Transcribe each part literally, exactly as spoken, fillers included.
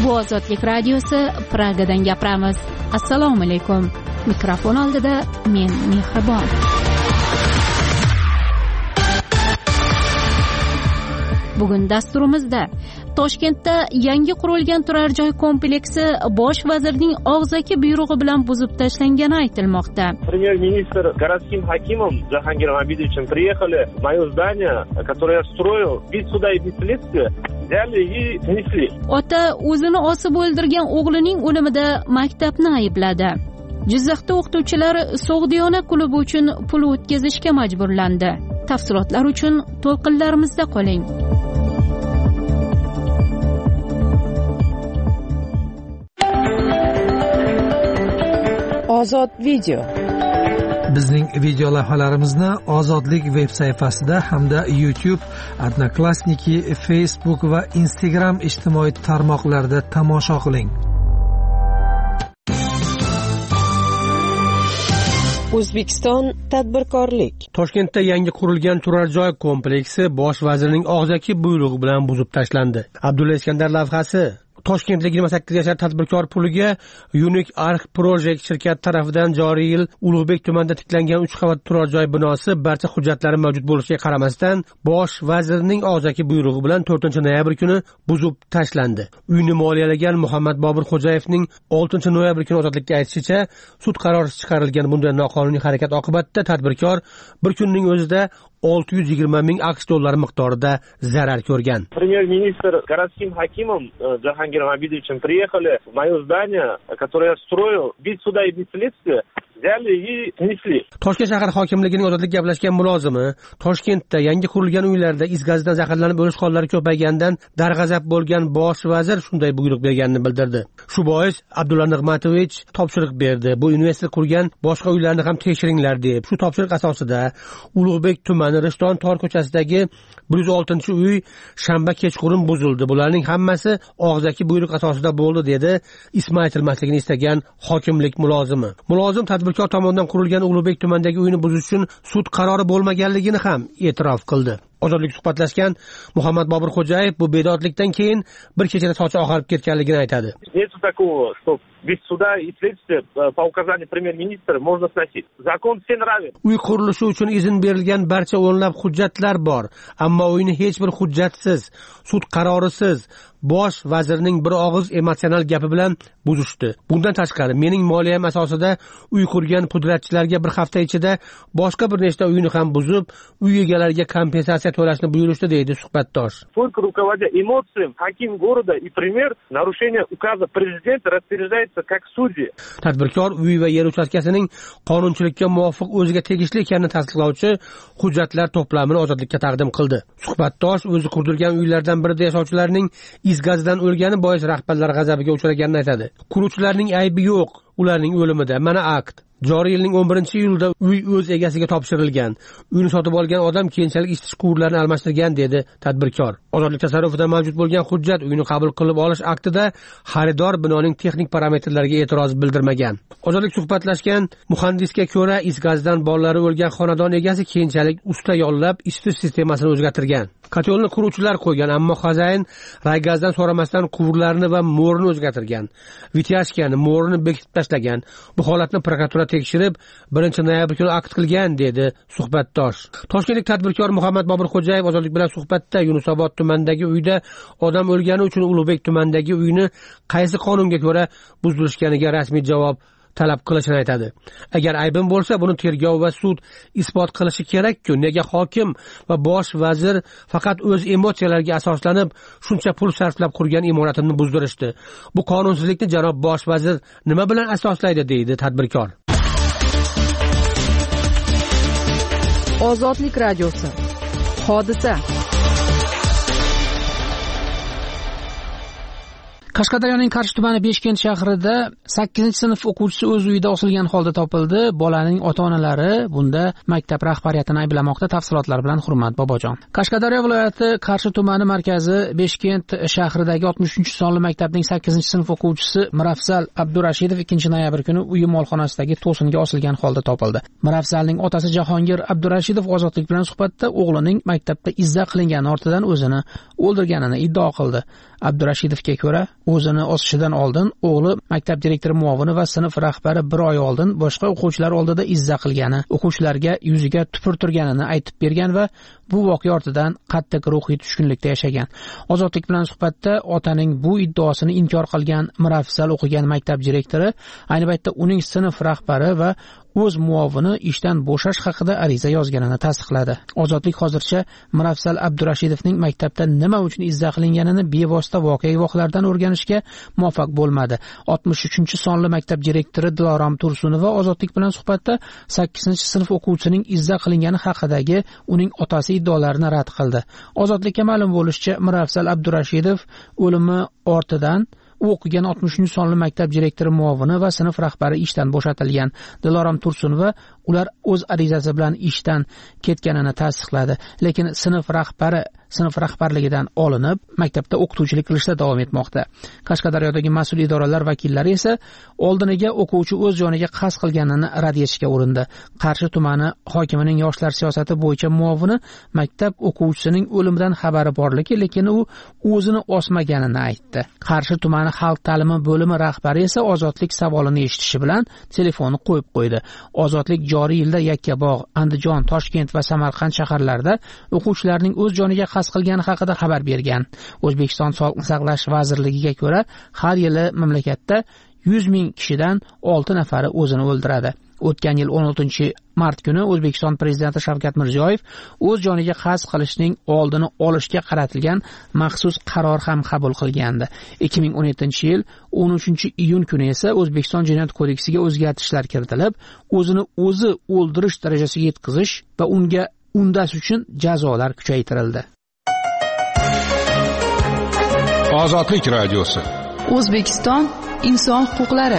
Bu Ozodlik radiosi, Pragadan gapiramiz. Assalomu alaykum. Mikrofon oldida men Mehribon. Bugun dasturimizda Toshkentda yangi qurilgan turar joy kompleksi bosh vazirning og'zaki buyrug'i bilan buzib tashlangani aytilmoqda. Премьер-министр городским хакимом Джахангиром Абидовичем приехали в мое здание, которое я строил, без суда и без следствия, взяли и снесли. Ota o'zini osib o'ldirgan o'g'lining o'limida maktabni aybladi. Jizzaxda o'qituvchilar Sog'diyona klubi uchun pul o'tkazishga majburlandi. Tafsilotlar uchun to'lqinlarimizda qoling. Ozod video. Bizning video lavhalarimizni Ozodlik veb sayfasida hamda YouTube, Odnoklassniki, Facebook va Instagram ijtimoiy tarmoqlarida tomosha qiling. O'zbekiston tadbirkorlik. Toshkentda yangi qurilgan turar joy kompleksi bosh vazirning og'zaki buyrug'i bilan buzib tashlandi. Abdulla Iskandar lavhasi Toshkentlik yigirma sakkiz yashar tadbirkor puliga Unique Arc Project shirkati tomonidan joriy yil Ulug'bek tumanida tiklangan uch qavat turar joy binosi barcha hujjatlari mavjud bo'lishiga qaramasdan bosh vazirning og'zaki buyrug'i bilan to'rtinchi noyabr kuni buzib tashlandi. Uyni moliyalagan Muhammad Bobur Xo'jayevning oltinchi noyabr kuni ozodlikka aytishicha, sud qarori chiqarilgan bunday noqonuniy harakat oqibatida tadbirkor bir kunning o'zida olti yuz yigirma ming aqsh dollari miqdorida zarar ko'rgan. Премьер-министр городским хакимом Джахангиром Абидовичем приехали в мое здание, которое я строил, без суда и без следствия, взяли и снесли. Toshkent shahar hokimligining ozodlik gaplashgan mulozimi Toshkentda yangi qurilgan uylarda is gazidan zaharlanib o'lish hollari ko'payganidan darg'azab bo'lgan bosh vazir shunday buyruq berganini bildirdi. Shu bois Abdulla Nig'matovich topshiriq berdi. Bu investor qurgan boshqa uylarni ham tekshiringlar deb. Shu topshiriq asosida Ulug'bek tumani Rishton tor ko'chasidagi bir yuz oltinchi uy shanba kechqurun buzildi. Bularning hammasi og'zaki buyruq asosida bo'ldi dedi ismi aytilmasligini istagan hokimlik mulozimi. Mulozim tadbirkor tomonidan qurilgan Ulug'bek tumanidagi uyni buzish uchun sud qarori bo'lmaganligini ham e'tirof qildi. Ozodlik suhbatlashgan Muhammad Bobur Xo'jayev bu bedodlikdan keyin bir kechada sochi oqarib ketganligini aytadi. Нет такого, что без суда и следствия по указанию премьер-министра можно сносить. Закон всем равен. Uy qurilishi uchun izn berilgan barcha o'nlab hujjatlar bor, ammo uyni hech bir hujjatsiz, sud qarorisiz bosh vazirning bir og'iz emotsional gapi bilan buzishdi. Bundan tashqari mening moliyam asosida uy qurgan pudratchilarga bir hafta ichida boshqa bir nechta uyni ham buzib, uy egalariga kompensatsiya to'lashni buyurishdi deydi suhbatdosh. Только руководя эмоциями, хаким города и премьер нарушение указа президента распоряжается как судьи. Tadbirkor uy va yer uchastkasining qonunchilikka muvofiq o'ziga tegishli ekanini tasdiqlovchi hujjatlar to'plamini ozodlikka taqdim qildi. Suhbatdosh o'zi qurdirgan uylardan birida yashovchilarning is gazidan o'lgani bois rahbarlar g'azabiga uchraganini aytadi. Quruvchilarning aybi yo'q, ularning o'limida. Mana akt. Joriy yilning o'n birinchi iyulda uy o'z egasiga topshirilgan. Uyni sotib olgan odam keyinchalik isitish quvurlarini almashtirgan dedi tadbirkor. Ozodlik tasarrufida mavjud bo'lgan hujjat uyni qabul qilib olish aktida xaridor binoning texnik parametrlariga e'tiroz bildirmagan. Ozodlik suhbatlashgan muhandisga ko'ra, is gazidan bolalari o'lgan xonadon egasi keyinchalik usta yollab isitish sistemasini o'zgartirgan. Kotelni quruvchilar qo'ygan, ammo xo'jayin raygazdan so'ramasdan quvurlarni va mo'rini o'zgartirgan. Vityashkani, mo'rini bekitib tashlagan. Bu holatni prokuratura tekshirib birinchi noyabr kuni akt qilgan dedi suhbatdosh. Toshkentlik tadbirkor Muhammad Bobur Xo'jayev ozodlik bilan suhbatda Yunusobod tumanidagi uyda odam o'lgani uchun Ulug'bek tumanidagi uyni qaysi qonunga ko'ra buzilishganiga rasmiy javob talab qilishini aytadi. Agar aybim bo'lsa, buni tergov va sud isbot qilishi kerak-ku. Nega hokim va bosh vazir faqat o'z emotsiyalariga asoslanib shuncha pul sarflab qurgan imoratimni buzdirishdi? Bu qonunsizlikni janob bosh vazir nima bilan asoslaydi deydi tadbirkor. Ozodlik radiosi. Hodisa. Qashqadaryoning Qarshi tumani Beshkent shahrida sakkizinchi sinf o'quvchisi o'z uyida osilgan holda topildi. Bolaning ota-onalari bunda maktab rahbariyatini ayblamoqda. Tafsilotlar bilan Hurmat Bobojon. Qashqadaryo viloyati Qarshi tumani markazi Beshkent shahridagi oltmish uchinchi sonli maktabning sakkizinchi sinf o'quvchisi Mirafzal Abdurashidov ikkinchi noyabr kuni uyi molxonasidagi to'singa osilgan holda topildi. Mirafzalning otasi Jahongir Abdurashidov ozodlik bilan suhbatda o'g'lining maktabda izza qilingani ortidan o'zini o'ldirganini iddao qildi. Abdurashidovga ko'ra, o'zini osishidan oldin o'g'li maktab direktori muovini va sinf rahbari bir oy oldin boshqa o'quvchilar oldida izza qilgani, o'quvchilarga yuziga tupurtirganini aytib bergan va bu voqea ortidan qattiq ruhiy tushkunlikda yashagan. Ozodlik bilan suhbatda otaning bu iddaosini inkor qilgan Mirafzal o'qigan maktab direktori ayni paytda uning sinf rahbari va o'z muovini ishdan bo'shash haqida ariza yozganini tasdiqladi. Ozodlik hozircha Mirafzal Abdurashidovning maktabda nima uchun izza qilinganini bevosita voqea guvohlaridan o'rganishga muvaffaq bo'lmadi. oltmish uchinchi sonli maktab direktori Dilorom Tursunova Ozodlik bilan suhbatda sakkizinchi sinf o'quvchisining izza qilingani haqidagi uning otasi iddaolarini rad qildi. Ozodlikka ma'lum bo'lishicha, Mirafzal Abdurashidov o'limi ortidan u o'qigan oltmish uchinchi sonli maktab direktori muovini va sinf rahbari ishdan bo'shatilgan. Dilorom Tursunova ular o'z arizasi bilan ishdan ketganini tasdiqladi, lekin sinf rahbari sinf rahbarligidan olinib, maktabda o'qituvchilik qilishda davom etmoqda. Qashqadaryodagi mas'ul idoralar vakillari esa oldiniga o'quvchi o'z joniga qasd qilganini rad etishga urindi. Qarshi tumani hokimining yoshlar siyosati bo'yicha muovini maktab o'quvchisining o'limidan xabari borligi, lekin u o'zini osmaganini aytdi. Qarshi tumani xalq ta'limi bo'limi rahbari esa Ozodlik savolini eshitishi bilan telefonni qo'yib qo'ydi. Ozodlik joriy yilda Yakkabog', Andijon, Toshkent va Samarqand shaharlarida o'quvchilarning o'z joniga qasd qilgani haqida xabar bergan. O'zbekiston Sog'liqni saqlash vazirligiga ko'ra, har yili mamlakatda yuz ming kishidan olti nafari o'zini o'ldiradi. O'tgan yil o'n oltinchi mart kuni O'zbekiston prezidenti Shavkat Mirziyoyev o'z joniga qasd qilishning oldini olishga qaratilgan maxsus qaror ham qabul qilgandi. ikki ming o'n yettinchi yil o'n uchinchi iyun kuni esa O'zbekiston Jinoyat kodeksiga o'zgartishlar kiritilib, o'zini o'zi o'ldirish darajasiga yetkazish va unga undash uchun jazolar kuchaytirildi. Ozodlik radiosi. O'zbekiston inson huquqlari.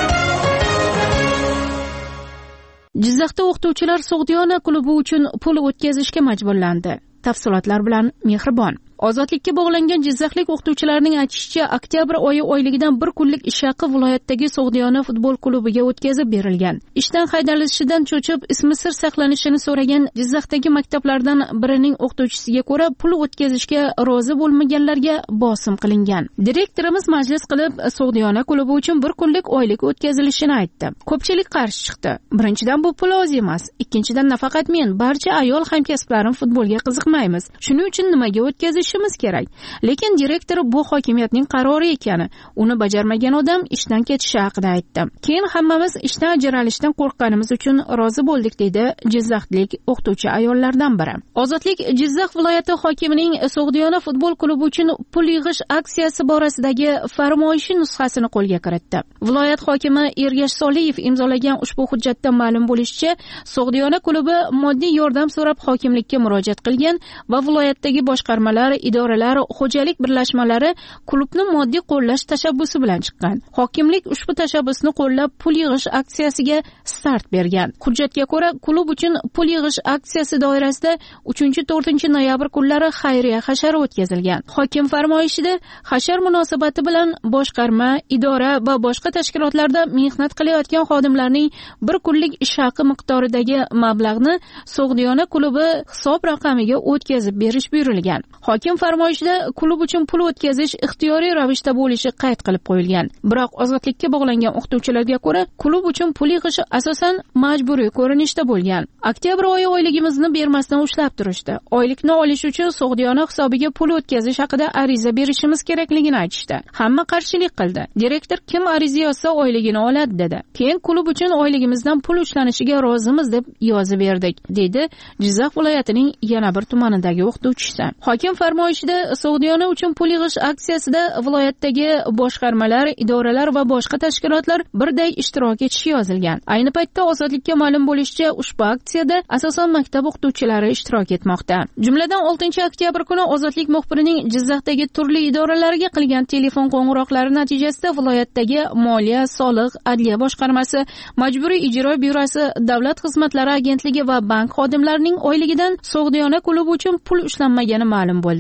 Jizzaxda o'qituvchilar Sog'diyona klubi uchun pul o'tkazishga majburlandi. Tafsilotlar bilan Mehribon. Ozodlikka bog'langan jizzaxlik o'qituvchilarning aytishicha, oktyabr oyi oyligidan bir kunlik ish haqi viloyatdagi Sog'diyona futbol klubiga o'tkazib berilgan. Ishdan haydalishidan cho'chib, ismi sir saqlanishini so'ragan Jizzaxdagi maktablardan birining o'qituvchisiga ko'ra, pul o'tkazishga rozi bo'lmaganlarga bosim qilingan. Direktorimiz majlis qilib, Sog'diyona klubi uchun bir kunlik oylik o'tkazilishini aytdi. Ko'pchilik qarshi chiqdi. Birinchidan, bu pul oz emas. Ikkinchidan, nafaqat men, barcha ayol hamkasblarim futbolga qiziqmaymiz. Shuning uchun nimaga o'tkazish kerak. Lekin direktor bu hokimiyatning qarori ekani, uni bajarmagan odam ishdan ketishi haqida aytdi. Keyin hammamiz ishdan ajralishdan qo'rqqanimiz uchun rozi bo'ldik, dedi Jizzaxlik o'qituvchi ayollardan biri. Ozodlik Jizzax viloyati hokimining Sog'diyona futbol klubi uchun pul yig'ish aksiyasi borasidagi farmoyishi nusxasini qo'lga kiritdi. Viloyat hokimi Ergash Soliyev imzolagan ushbu hujjatda ma'lum bo'lishicha, Sog'diyona klubi moddiy yordam so'rab hokimlikka murojaat qilgan va viloyatdagi boshqarmalar, idoralar, xo'jalik birlashmalari klubni moddiy qo'llash tashabbusi bilan chiqqan. Hokimlik ushbu tashabbusni qo'llab pul yig'ish aksiyasiga start bergan. Hujjatga ko'ra, klub uchun pul yig'ish aksiyasi doirasida uchinchi to'rtinchi noyabr kunlari xayriya hashari o'tkazilgan. Hokim farmoyishida hashar munosabati bilan boshqarma, idora va boshqa tashkilotlarda mehnat qilayotgan xodimlarning bir kunlik ish haqi miqdoridagi mablag'ni Sog'diyona klubi hisob raqamiga o'tkazib berish buyurilgan. Hokim farmoyishida klub uchun pul o'tkazish ixtiyoriy ravishda bo'lishi qayd qilib qo'yilgan. Biroq ozodlikka bog'langan o'qituvchilarga ko'ra, klub uchun pul yig'ish asosan majburiy ko'rinishda bo'lgan. Oktyabr oyi oyligimizni bermasdan ushlab turishdi. Oylikni olish uchun Sog'diyona hisobiga pul o'tkazish haqida ariza berishimiz kerakligini aytishdi. Hamma qarshilik qildi. Direktor kim ariza yozsa oyligini oladi dedi. Keyin klub uchun oyligimizdan pul ushlanishiga rozimiz deb yozib berdik, dedi Jizzax viloyatining yana bir tumanidagi o'qituvchisi. Hokim farmoyishida Sog'diyona uchun pul yig'ish aksiyasida viloyatdagi boshqarmalar, idoralar va boshqa tashkilotlar birday ishtirok etishi yozilgan. Ayni paytda ozodlikka ma'lum bo'lishicha, ushbu aksiyada asosan maktab o'qituvchilari ishtirok etmoqda. Jumladan oltinchi oktyabr kuni Ozodlik muxbirining Jizzaxdagi turli idoralarga qilgan telefon qo'ng'iroqlari natijasida viloyatdagi Moliya, Soliq, Adliya boshqarmasi, Majburiy ijro byurosi, Davlat xizmatlari agentligi va bank xodimlarining oyligidan Sog'diyona klubi uchun pul ushlanmagani ma'lum bo'ldi.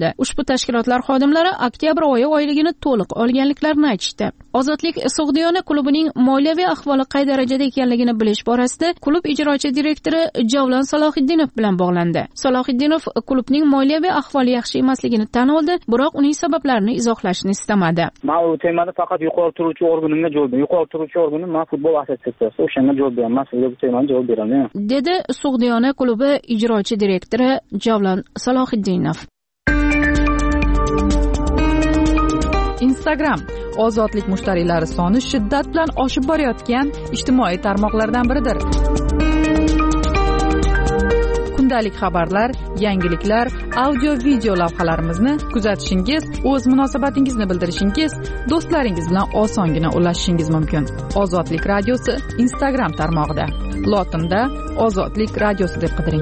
qildi. Ushbu tashkilotlar xodimlari oktyabr oyi oyligini to'liq olganliklarini aytishdi. Ozodlik Sug'diyona klubining moliyaviy ahvoli qay darajada ekanligini bilish borasida klub ijrochi direktori Javlon Salohiddinov bilan bog'landi. Salohiddinov klubning moliyaviy ahvoli yaxshi emasligini tan oldi, biroq uning sabablarini izohlashni istamadi. Men u temada faqat yuqori turuvchi organimga javob beraman. Yuqori turuvchi organim men futbol assotsiatsiyasi, o'shanga javob beraman. Sizga bu temada javob beraman. dedi Sug'diyona klubi ijrochi direktori Javlon Salohiddinov. Instagram ozodlik mushtariylari soni shiddat bilan oshib borayotgan ijtimoiy tarmoqlardan biridir. Kundalik xabarlar, yangiliklar, audio-video lavhalarimizni kuzatishingiz, o'z munosabatingizni bildirishingiz, do'stlaringiz bilan osongina ulashishingiz mumkin. Ozodlik radiosi Instagram tarmog'ida. Lotinda Ozodlik radiosi deb qidiring.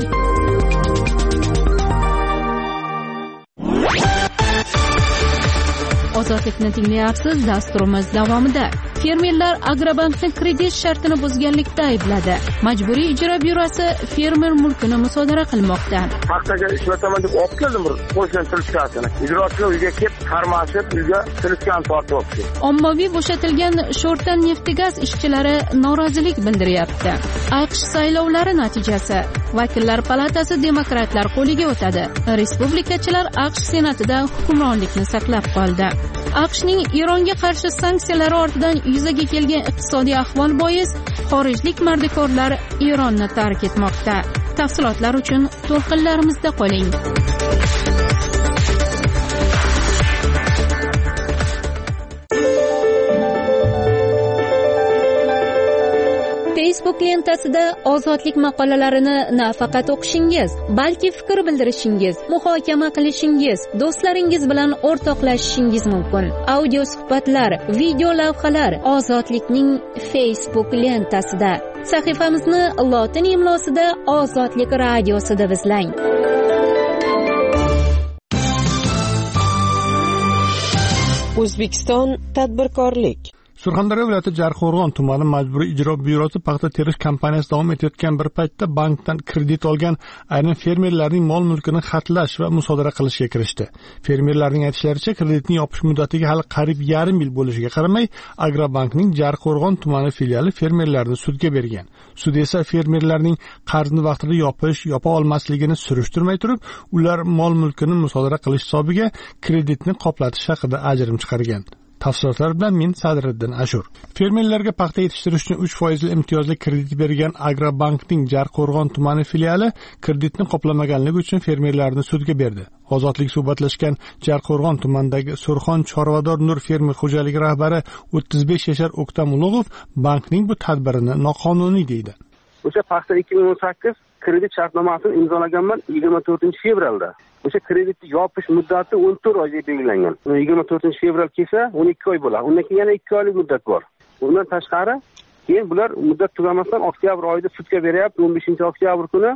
Ozodlikni tinglayapsiz. Dasturimiz davomida fermerlar Agrobankning kredit shartini buzganlikda aybladi. Majburiy ijro byurosi fermer mulkini musodara qilmoqda. Paxtaga ishlataman deb olib keldim bir qo'shgan tilishkasini. Ijrochilar uyga kelib, qarmashib, uyga tilishkan tortib olibdi. Ommaviy bo'shatilgan sho'rtan neftigaz ishchilari norozilik bildiryapti. AQSh saylovlari natijasi. Vakillar palatasi demokratlar qo'liga o'tadi. Respublikachilar AQSh senatida hukmronlikni saqlab qoldi. AQShning Eronga qarshi sanksiyalari ortidan yuzaga kelgan iqtisodiy ahvol bois xorijlik mardikorlar Eronni tark etmoqda. Tafsilotlar uchun to'lqinlarimizda qoling. Facebook lentasida ozodlik maqolalarini nafaqat o'qishingiz, balki fikr bildirishingiz, muhokama qilishingiz, do'stlaringiz bilan o'rtoqlashishingiz mumkin. Audio suhbatlar, video lavhalar ozodlikning Facebook lentasida. Sahifamizni lotin imlosida Ozodlik radiosi deb izlang. O'zbekiston tadbirkorlik. Surxondaryo viloyati Jarqo'rg'on tumani majburiy ijro byurosi paxta terish kampaniyasi davom etayotgan bir paytda bankdan kredit olgan aynan fermerlarning mol mulkini xatlash va musodara qilishga kirishdi. Fermerlarning aytishlaricha, kreditning yopish muddatiga hali qariyb yarim yil bo'lishiga qaramay, Agrobankning Jarqo'rg'on tumani filiali fermerlarni sudga bergan. Sud esa fermerlarning qarzni vaqtida yopish, yopa olmasligini surishtirmay turib, ular mol mulkini musodara qilish hisobiga kreditni qoplatish haqida ajrim chiqargan. Tafsilotlar bilan men Sadriddin Ashur. Fermerlarga paxta yetishtirish uchun uch foizli imtiyozli kredit bergan Agrobankning Jarqo'rg'on tumani filiali kreditni qoplamaganligi uchun fermerlarni sudga berdi. Ozodlik suhbatlashgan Jarqo'rg'on tumanidagi Surxon Chorvador Nur fermer xo'jaligi rahbari o'ttiz besh yashar O'ktam Ulug'ov bankning bu tadbirini noqonuniy deydi. O'sha paxta ikki ming o'n sakkiz kredit shartnomasini imzolaganman yigirma to'rtinchi fevralda. O'sha kreditni yopish muddati o'n to'rt oyga belgilangan. yigirma to'rtinchi fevral kelsa o'n ikki oy bo'ladi. Undan keyin yana ikki oylik muddat bor. Undan tashqari keyin bular muddat tugamasdan oktyabr oyida sudga beryapti. o'n beshinchi oktyabr kuni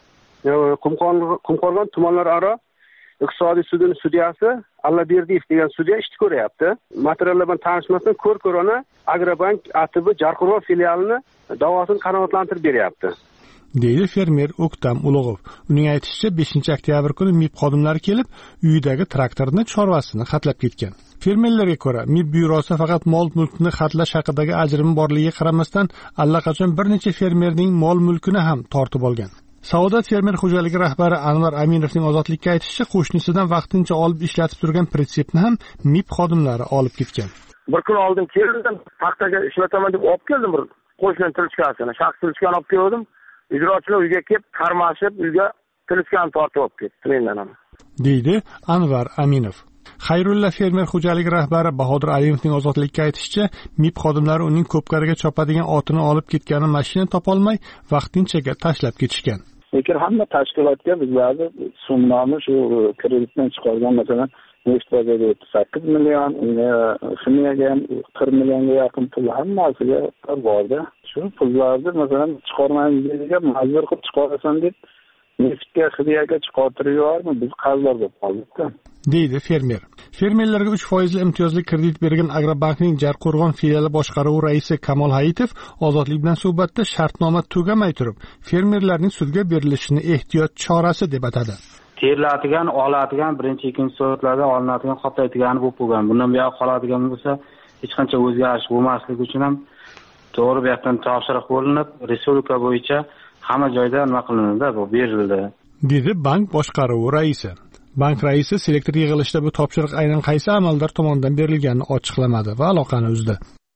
Qumqo'rg'on tumanlararo iqtisodiy sudining sudyasi Allaberdiyev degan sudya ishni ko'ryapti. Materiallar bilan tanishmasdan ko'r-ko'rona Agrobank A T B Jarqo'rg'on filialini da'vosini qanoatlantirib beryapti. deydi fermer O'ktam Ulug'ov. Uning aytishicha, beshinchi oktyabr kuni M I B xodimlari kelib, uyidagi traktorni chorvasini xatlab ketgan. Fermerlarga ko'ra, M I B byurosi faqat mol mulkni xatlash haqidagi ajrimi borligiga qaramasdan, allaqachon bir necha fermerning mol mulkini ham tortib olgan. Saodat fermer xo'jaligi rahbari Anvar Aminovning Ozodlikka aytishicha, qo'shnisidan vaqtincha olib ishlatib turgan pritsepni ham M I B xodimlari olib ketgan. Bir kun oldin keldim, paxtaga ishlataman deb olib keldim bir qo'shni tilishkasini, shaxs tilishkani olib keldim. Ijrochilar uyga kelib, qarmashib, uyga tilishkani tortib olib ketdi mendan ham, deydi Anvar Aminov. Xayrulla fermer xo'jaligi rahbari Bahodir Alimovning Ozodlikka aytishicha, M I B xodimlari uning ko'pkariga chopadigan otini olib ketgani mashina topolmay, vaqtinchaga tashlab ketishgan. Lekin hamma tashkilotga bizlarni summani shu kreditdan chiqargan, masalan, Neftaga sakkiz million, Ximiyaga ham qirq millionga yaqin pul hammasiga bordi. Shu pullarni masalan chiqarmaymiz degan, majbur qilib chiqarasan deb Neftga, Ximiyaga chiqartirib yubormi, biz qarzlar bo'lib qoldik-da, deydi fermer. Fermerlarga uch foizli imtiyozli kredit bergan Agrobankning Jarqo'rg'on filiali boshqaruvi raisi Kamol Hayitov Ozodlik bilan suhbatda shartnoma tugamay turib, fermerlarning sudga berilishini ehtiyot chorasi deb atadi. teriladigan, oladigan birinchi, ikkinchi soatlarda olinadigan, qoplaydigani bo'lib bo'lgan. Bundan buyoq qoladigan bo'lsa, hech qancha o'zgarish bo'lmasligi uchun ham to'g'ri bu yoqdan topshiriq bo'linib, respublika bo'yicha hamma joyda nima qilinadi, bu berildi, dedi bank boshqaruvi raisi. Bank raisi selektor yig'ilishida bu topshiriq aynan qaysi amaldor tomonidan berilganini ochiqlamadi va aloqani uzdi.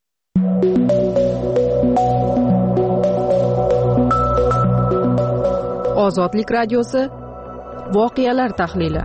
Ozodlik radiosi voqealar tahlili.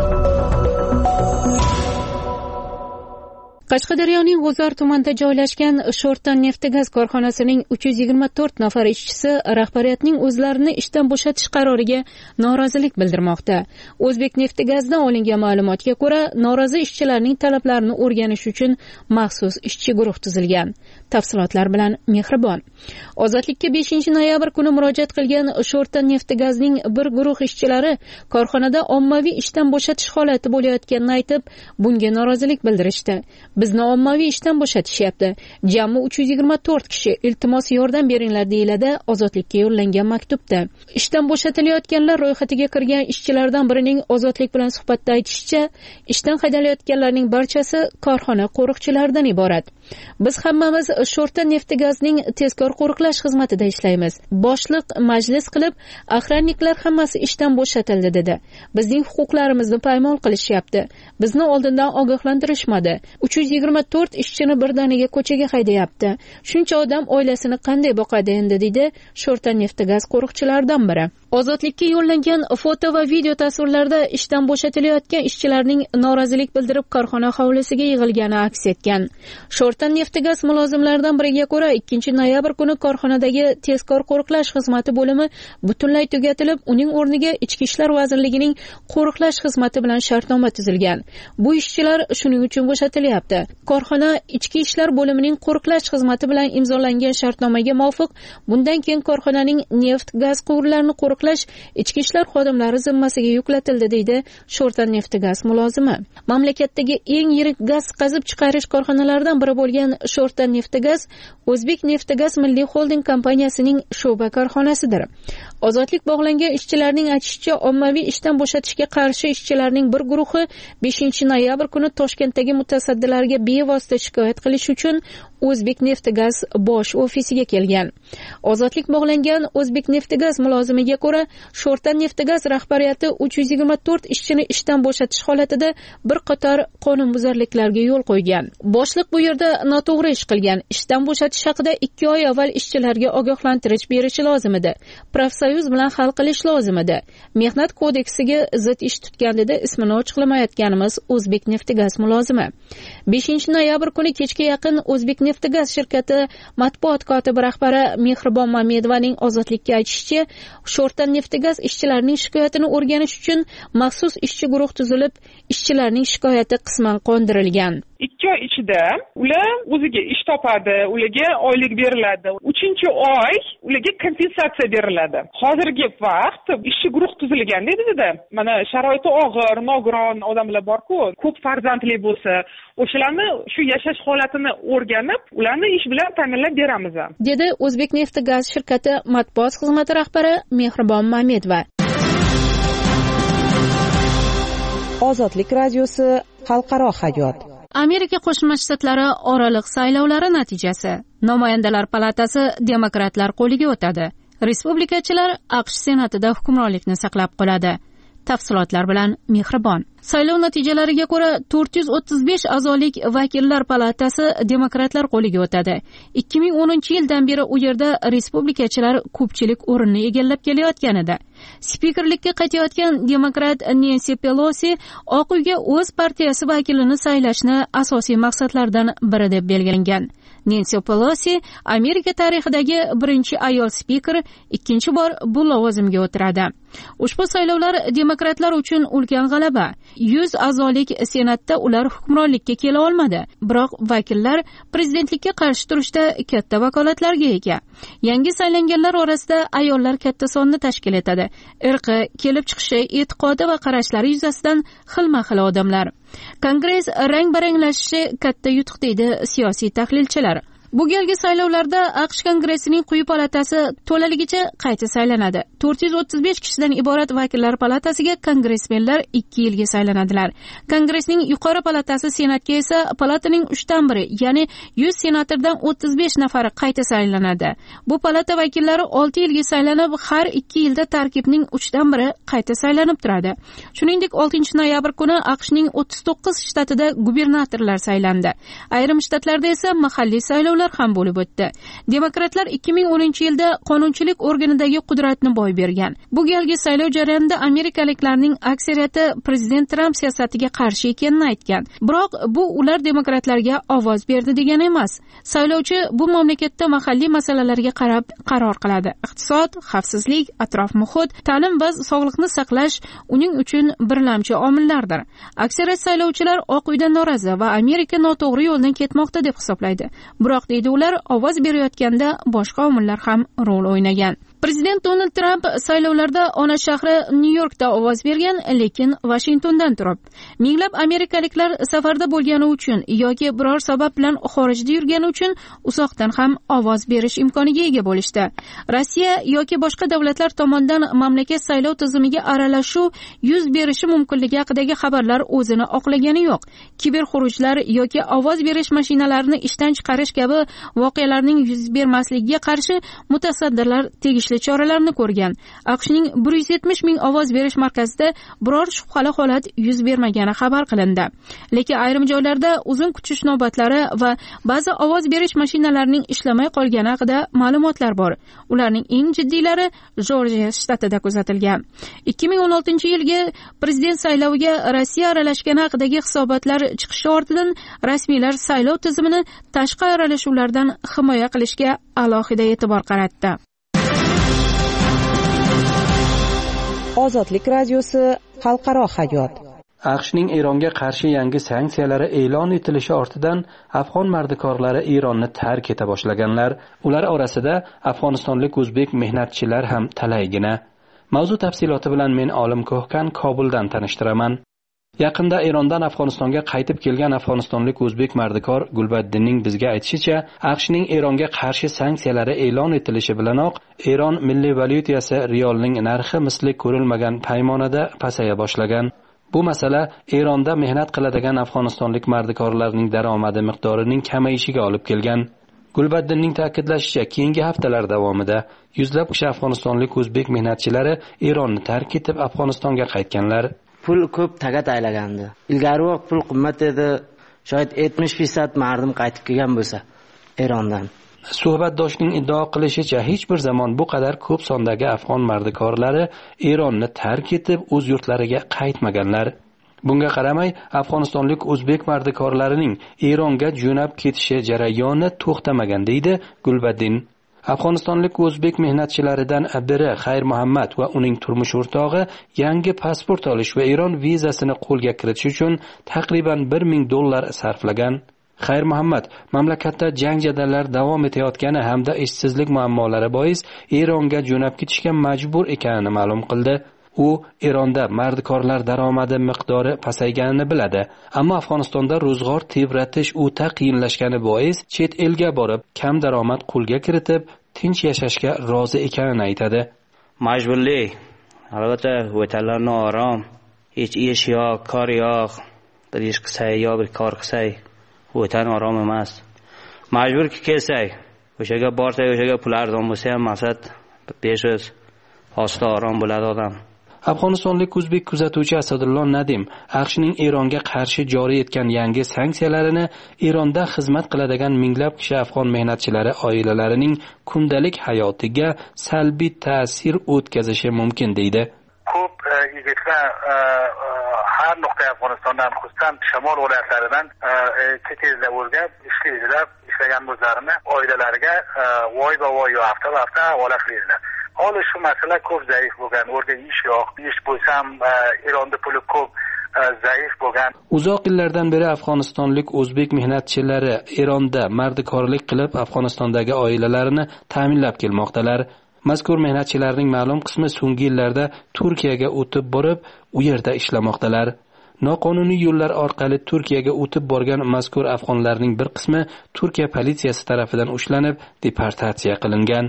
Qashqadaryoning G'uzor tumanida joylashgan Sho'rtan neft-gaz korxonasining uch yuz yigirma to'rt nafar ishchisi rahbariyatning o'zlarini ishdan bo'shatish qaroriga norozilik bildirmoqda. O'zbek neft-gazdan olingan ma'lumotga ko'ra, norozi ishchilarning talablarini o'rganish uchun maxsus ishchi guruh tuzilgan. Tafsilotlar bilan Mehribon. Ozodlikka beshinchi noyabr kuni murojaat qilgan Sho'rtan neft-gazning bir guruh ishchilari korxonada ommaviy ishdan bo'shatish holati bo'layotganini aytib, bunga norozilik bildirishdi. Bizni ommaviy ishdan bo'shatishyapti. Jami uch yuz yigirma to'rt kishi iltimos yordam beringlar deyiladi Ozodlikka yo'llangan maktubda. Ishdan bo'shatilayotganlar ro'yxatiga kirgan ishchilardan birining Ozodlik bilan suhbatda aytishicha, ishdan haydalayotganlarning barchasi korxona qo'riqchilaridan iborat. Biz hammamiz Sho'rtan neft-gazning tezkor qo'riqlash xizmatida ishlaymiz. Boshliq majlis qilib, охранниклар hammasi ishdan bo'shatildi dedi. Bizning huquqlarimizni paymol qilishyapti. Bizni oldindan ogohlantirishmadi. uch yuz yigirma to'rt ishchini birdaniga ko'chaga haydayapti. Shuncha odam oilasini qanday boqadi endi, dedi Sho'rtan neft-gaz qo'riqchilaridan biri. Ozodlikka yo'llangan foto va video tasvirlarda ishdan bo'shatilayotgan ishchilarning norozilik bildirib korxona hovlisiga yig'ilgani aks etgan. Sho'rtan neft-gaz mulozimlaridan biriga ko'ra, ikkinchi noyabr kuni korxonadagi tezkor qo'riqlash xizmati bo'limi butunlay tugatilib, uning o'rniga Ichki ishlar vazirligining qo'riqlash xizmati bilan shartnoma tuzilgan. Bu ishchilar shuning uchun bo'shatilyapti. Korxona Ichki ishlar bo'limining qo'riqlash xizmati bilan imzolangan shartnomaga muvofiq, bundan keyin korxonaning neft, gaz quvurlarini qo'riqlash Ichki ishlar xodimlari zimmasiga yuklatildi, deydi Sho'rtan neft-gaz mulozimi. Mamlakatdagi eng yirik gaz qazib chiqarish korxonalaridan biri bo'lgan Sho'rtan neft-gaz O'zbek neft-gaz milliy xolding kompaniyasining sho'ba korxonasidir. Ozodlik bog'langan ishchilarning aytishicha, ommaviy ishdan bo'shatishga qarshi ishchilarning bir guruhi beshinchi noyabr kuni Toshkentdagi mutasaddilarga bevosita shikoyat qilish uchun O'zbek neft-gaz bosh ofisiga kelgan. Ozodlik bog'langan O'zbek neft-gaz mulozimiga ko'ra, Sho'rtan neft-gaz rahbariyati uch yuz yigirma to'rt ishchini ishdan bo'shatish holatida bir qator qonunbuzarliklarga yo'l qo'ygan. Boshliq bu yerda noto'g'ri ish qilgan. Ishdan bo'shatish haqida ikki oy avval ishchilarga ogohlantirish berishi lozim edi. Profsoyuz bilan hal qilish lozim edi. Mehnat kodeksiga zid ish tutgan, dedi ismini ochiqlamayotganimiz O'zbek neft-gaz mulozimi. beshinchi noyabr kuni kechga yaqin O'zbek neft-gaz shirkati matbuot kotibi rahbari Mehribon Mamedovaning Ozodlikka aytishicha, Sho'rtan neft-gaz ishchilarining shikoyatini o'rganish uchun maxsus ishchi guruh tuzilib, ishchilarning shikoyati qisman qondirilgan. ikki oy ichida ular o'ziga ish topadi, ularga oylik beriladi. uchinchi oy ularga kompensatsiya beriladi. Hozirgi vaqt ishchi guruh tuzilgan dedi-da. Mana sharoiti og'ir, nogiron odamlar bor-ku, ko'p farzandli bo'lsa, o'shalarni shu yashash holatini o'rganib, ularni ish bilan ta'minlab beramiz, dedi O'zbek neft-gaz shirkati matbuot xizmati rahbari Mehribon Mamedova. Ozodlik radiosi xalqaro hayot. Amerika Qo'shma Shtatlari oraliq saylovlari natijasi. Namoyandalar palatasi demokratlar qo'liga o'tadi. Respublikachilar AQSh senatida hukmronlikni saqlab qoladi. Tafsilotlar bilan Mehribon. Saylov natijalariga ko'ra to'rt yuz o'ttiz besh a'zolik vakillar palatasi demokratlar qo'liga o'tadi. ikki ming o'ninchi yildan beri u yerda respublikachilar ko'pchilik o'rinni egallab kelayotganida. Spikerlikka qaytayotgan demokrat Nancy Pelosi Oq uyga o'z partiyasi vakilini saylashni asosiy maqsadlardan biri deb belgilangan. Nancy Pelosi Amerika tarixidagi birinchi ayol spiker, ikkinchi bor bu lavozimga o'tiradi. Ushbu saylovlar demokratlar uchun ulkan g'alaba. yuz a'zolik senatda ular hukmronlikka kela olmadi. Biroq vakillar prezidentlikka qarshi turishda katta vakolatlarga ega. Yangi saylanganlar orasida ayollar katta sonni tashkil etadi. Irqi, kelib chiqishi, e'tiqodi va qarashlari yuzasidan xilma-xil odamlar. Kongress rang-baranglashishi katta yutuq, deydi siyosiy tahlilchilar. Bu galgi saylovlarda aqsh kongressining quyi palatasi to'laligicha qayta saylanadi. to'rt yuz o'ttiz besh kishidan iborat vakillar palatasiga kongressmenlar ikki yilga saylanadilar. Kongressning yuqori palatasi senatga esa palataning uchdan biri, ya'ni yuz senatordan o'ttiz besh nafari qayta saylanadi. Bu palata vakillari olti yilga saylanib, har ikki yilda tarkibning uchdan biri qayta saylanib turadi. Shuningdek, oltinchi noyabr kuni aqshning o'ttiz to'qqiz shtatida gubernatorlar saylandi. Ayrim shtatlarda esa mahalliy saylovlar ham bo'lib o'tdi. Demokratlar ikki ming o'ninchi yilda qonunchilik organidagi qudratni boy bergan. Bu galgi saylov jarayonida amerikaliklarning aksariyati prezident Tramp siyosatiga qarshi ekanini aytgan. Biroq bu ular demokratlarga ovoz berdi degani emas. Saylovchi bu mamlakatda mahalliy masalalarga qarab qaror qiladi. Iqtisod, xavfsizlik, atrof-muhit, ta'lim va sog'liqni saqlash uning uchun birlamchi omillardir. Aksariyat saylovchilar Oq uydan norozi va Amerika noto'g'ri yo'ldan ketmoqda deb hisoblaydi. Biroq deydi ular, ovoz berayotganda boshqa omillar ham rol o'ynagan. Prezident Donald Tramp saylovlarda ona shahri Nyu-Yorkda ovoz bergan, lekin Vashingtondan turib. Minglab amerikaliklar safarda bo'lgani uchun yoki biror sabab bilan xorijda yurgani uchun uzoqdan ham ovoz berish imkoniga ega bo'lishdi. Rossiya yoki boshqa davlatlar tomonidan mamlakat saylov tizimiga aralashuv yuz berishi mumkinligi haqidagi xabarlar o'zini oqlagani yo'q. Kiberxurujlar yoki ovoz berish mashinalarini ishdan chiqarish kabi voqealarning yuz bermasligiga qarshi mutasaddilar tegishli choralarni ko'rgan. aqshning bir yuz yetmish ming ovoz berish markazida biror shubhali holat yuz bermagani xabar qilindi. Lekin ayrim joylarda uzun kutish navbatlari va ba'zi ovoz berish mashinalarining ishlamay qolgani haqida ma'lumotlar bor. Ularning eng jiddiylari Jorjiya shtatida kuzatilgan. ikki ming o'n oltinchi yilgi prezident sayloviga Rossiya aralashgani haqidagi hisobotlar chiqishi ortidan rasmiylar saylov tizimini tashqi aralashuvlardan himoya qilishga alohida e'tibor qaratdi. Ozodlik radiosi xalqaro hayot. aqshning Eronga qarshi yangi sanksiyalari e'lon etilishi ortidan afg'on mardikorlari Eronni tark eta boshlaganlar. Ular orasida afg'onistonlik o'zbek mehnatchilar ham talaygina. Mavzu tafsiloti bilan men Olim Ko'hkan Kobuldan tanishtiraman. Yaqinda Erondan Afg'onistonga qaytib kelgan afg'onistonlik o'zbek mardikor Gulbaddinning bizga aytishicha, aqshning Eronga qarshi sanksiyalari e'lon etilishi bilanoq Eron milliy valyutasi riyolning narxi misli ko'rilmagan paymonada pasaya boshlagan. Bu masala Eronda mehnat qiladigan afg'onistonlik mardikorlarning daromadi miqdorining kamayishiga olib kelgan. Gulbaddinning ta'kidlashicha, keyingi haftalar davomida yuzlab kishi afg'onistonlik o'zbek mehnatchilari Eronni tark etib Afg'onistonga qaytganlar. Pul ko'p tagat aylagandi. Ilgariroq pul qimmat edi. Shoyad yetmish foiz mardim qaytib kelgan bo'lsa Erondan. Suhbatdoshning iddao qilishicha, hech bir zamon bu qadar ko'p sondagi afg'on mardikorlari Eronni tark etib o'z yurtlariga qaytmaganlar. Bunga qaramay, afg'onistonlik o'zbek mardikorlarining Eronga jo'nab ketishi jarayoni to'xtamagan deydi Gulbaddin. Afg'onistonlik o'zbek mehnatchilaridan biri Xayr Muhammad va uning turmush o'rtog'i yangi pasport olish va Eron vizasini qo'lga kiritish uchun taqriban bir ming dollar sarflagan. Xayr Muhammad mamlakatda jang jadallar davom etayotgani hamda ishsizlik muammolari bois Eronga jo'nab ketishga majbur ekanini ma'lum qildi. U Eronda mardikorlar daromadi miqdori pasayganini biladi, ammo Afg'onistonda ro'zg'or tebratish o'ta qiyinlashgani bois chet elga borib, kam daromad qo'lga kiritib, tinch yashashga rozi ekanini aytadi. Majburli, albatta, vatanlarni orom, hech ish yo'q, kor yo'q, bir ish qilsay yo bir kor qilsay, vatan orom emas. Majbur kelsay, o'shaga borsay, o'shaga pul arzon bo'lsa ham maqsad besh yuz hosta orom bo'ladi odam. Afg'onistonlik o'zbek kuzatuvchi Asadullo Nadim aqshning Eronga qarshi joriy etgan yangi sanksiyalarini Eronda xizmat qiladigan minglab kishi afg'on mehnatchilari oilalarining kundalik hayotiga salbiy ta'sir o'tkazishi mumkin deydi. Ko'p yigitlar har nuqta Afg'onistondan, xususan shamol viloyatlaridan chet elda o'rgab ishlaydilar, ishlagan o'zlarini oilalariga voy va voy hafta va hafta havola qiladilar. Hozir shu masala ko'p zaif bo'lgan, o'rga ish yo'q, ish bo'lsam Eronda puli ko'p, zaif bo'lgan. Uzoq yillardan beri afg'onistonlik o'zbek mehnatchilari Eronda mardikorlik qilib Afg'onistondagi oilalarini ta'minlab kelmoqdalar. Mazkur mehnatchilarning ma'lum qismi so'nggi yillarda Turkiyaga o'tib borib, u yerda ishlamoqdalar. noqonuniy yo'llar orqali Turkiyaga o'tib borgan mazkur afg'onlarning bir qismi Turkiya politsiyasi tarafidan ushlanib, deportatsiya qilingan.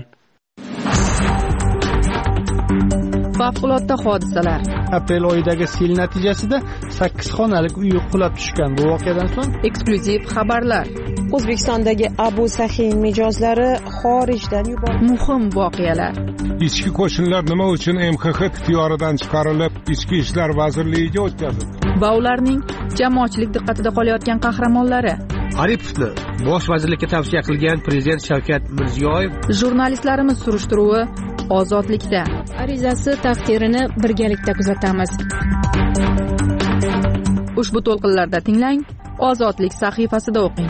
Favqulodda hodisalar. Aprel oyidagi sel natijasida sakkiz xonalik uy qulab tushgan. Bu voqeadan so'ng eksklyuziv xabarlar. O'zbekistondagi Abu Sahin mijozlari xorijdan yuborildi. Muhim voqealar. Ichki qo'shinlar nima uchun M X X ixtiyoridan chiqarilib, Ichki ishlar vazirligiga o'tkazildi? Va ularning jamoatchilik diqqatida qolayotgan qahramonlari. Aripovni bosh vazirlikka tavsiya qilgan prezident Shavkat Mirziyoyev. Jurnalistlarimiz surishtiruvi ozodlikda. Arizasi taqdirini birgalikda kuzatamiz. Ushbu to'lqinlarda tinglang, Ozodlik sahifasida o'qing.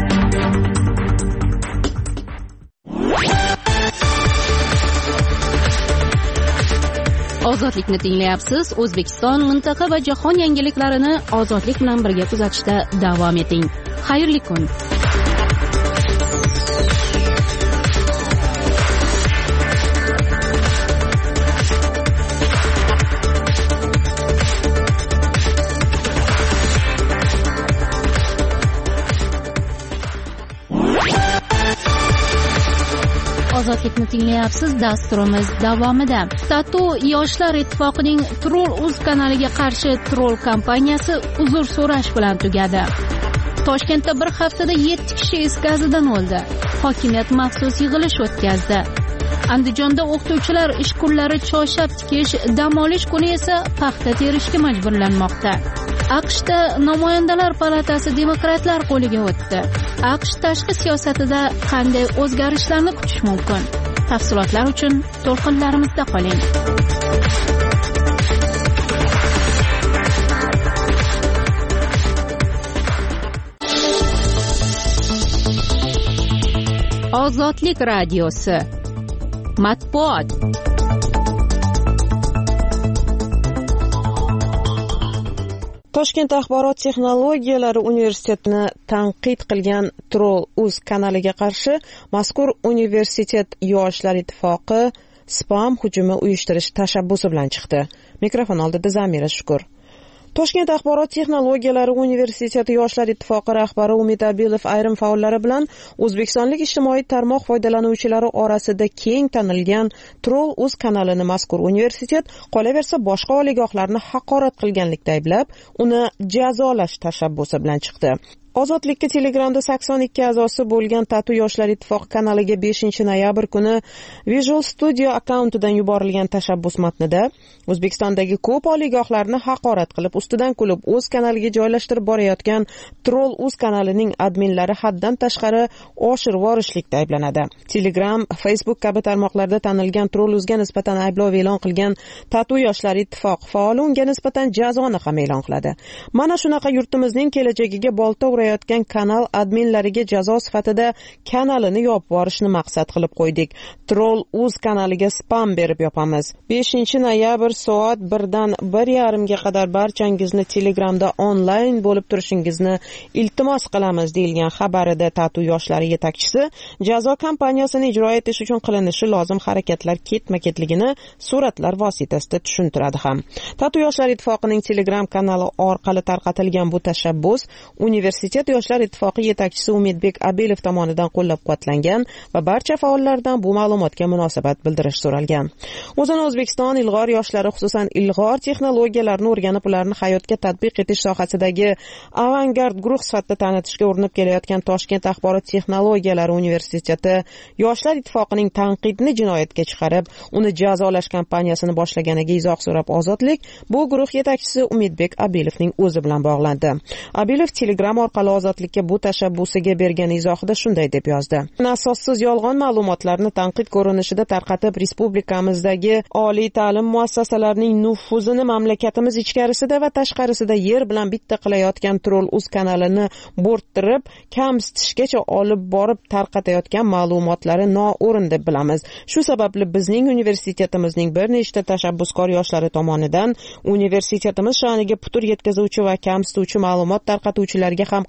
Ozodlikni tinglayapsiz. O'zbekiston, mintaqa va jahon yangiliklarini ozodlik bilan birga kuzatishda davom eting. Xayrli kun. Ozodlikni tinglayapsiz. Dasturimiz davomida Tatu Yoshlar ittifoqining Troll.uz kanaliga qarshi troll kampaniyasi uzr so'rash bilan tugadi. Toshkentda bir haftada yetti kishi is gazidan o'ldi. Hokimiyat maxsus yig'ilish o'tkazdi. Andijonda o'qituvchilar ish kunlari choyshab tikish, dam olish kuni esa paxta terishga majburlanmoqda. AQShda namoyandalar palatasi demokratlar qo'liga o'tdi. AQSh tashqi siyosatida qanday o'zgarishlarni kutish mumkin? Tafsilotlar uchun to'lqinlarimizda qoling. Ozodlik radiosi. Matbuot. Toshkent axborot texnologiyalari universitetini tanqid qilgan Troll.uz kanaliga qarshi mazkur universitet Yoshlar ittifoqi spam hujumi uyushtirish tashabbusi bilan chiqdi. Mikrofon oldida Zamira Shukur. Toshkent axborot texnologiyalari universiteti Yoshlar ittifoqi rahbari Umid Abilov ayrim faollari bilan O'zbekistonlik ijtimoiy tarmoq foydalanuvchilari orasida keng tanilgan Troll.uz kanalini mazkur universitet qolaversa boshqa oliygohlarni haqorat qilganlikda ayblab, uni jazolash tashabbusi bilan chiqdi. Ozodlikka Telegramda sakson ikki a'zosi bo'lgan Tatu Yoshlar ittifoqi kanaliga beshinchi noyabr kuni Visual Studio akkauntidan yuborilgan tashabbus matnida O'zbekistondagi ko'p oliygohlarni haqorat qilib, ustidan kulib o'z kanaliga joylashtirib borayotgan Troll.uz kanalining adminlari haddan tashqari oshirib borishlikda ayblanadi. Telegram, Facebook kabi tarmoqlarda tanilgan Troll.uzga nisbatan ayblov e'lon qilgan Tatu Yoshlar ittifoqi faoli unga nisbatan jazoni ham e'lon qiladi. Mana shunaqa yurtimizning kelajagiga bolta yotgan kanal adminlariga jazo sifatida kanalini yopib borishni maqsad qilib qo'ydik. Troll.uz kanaliga spam berib yopamiz. beshinchi noyabr soat birdan bir yarim ga qadar barchangizni Telegramda onlayn bo'lib turishingizni iltimos qilamiz deyilgan xabarida Tatu Yoshlari yetakchisi jazo kampaniyasini ijro etish uchun qilinishi lozim harakatlar ketma-ketligini suratlar vositasida tushuntiradi ham. Tatu Yoshlar ittifoqining Telegram kanali orqali tarqatilgan bu tashabbus universitet Yoshlar ittifoqi yetakchisi Umidbek Abilov tomonidan qo'llab-quvvatlangan va barcha faollardan bu ma'lumotga munosabat bildirish so'ralgan. O'zini O'zbekiston ilg'or yoshlari, xususan ilg'or texnologiyalarni o'rganib, ularni hayotga tatbiq etish sohasidagi avangard guruh sifatida tanitishga urinib kelayotgan Toshkent axborot texnologiyalari universiteti Yoshlar ittifoqining tanqidni jinoyatga chiqarib, uni jazolash kampaniyasini boshlaganiga izoh so'rab Ozodlik bu guruh yetakchisi Umidbek Abilovning o'zi bilan bog'landi. Abilov Telegram orqali Ozodlikka bu tashabbusiga bergan izohida shunday deb yozdi. Asossiz yolg'on ma'lumotlarni tanqid ko'rinishida tarqatib, respublikamizdagi oliy ta'lim muassasalarining nufuzini mamlakatimiz ichkarisida va tashqarisida yer bilan bitta qilayotgan Troll.uz kanalini bo'rttirib, kamsitishgacha olib borib tarqatayotgan ma'lumotlari noo'rin deb bilamiz. Shu sababli bizning universitetimizning bir nechta tashabbuskor yoshlari tomonidan universitetimiz sha'niga putur yetkazuvchi va kamsituvchi ma'lumot tarqatuvchilarga ham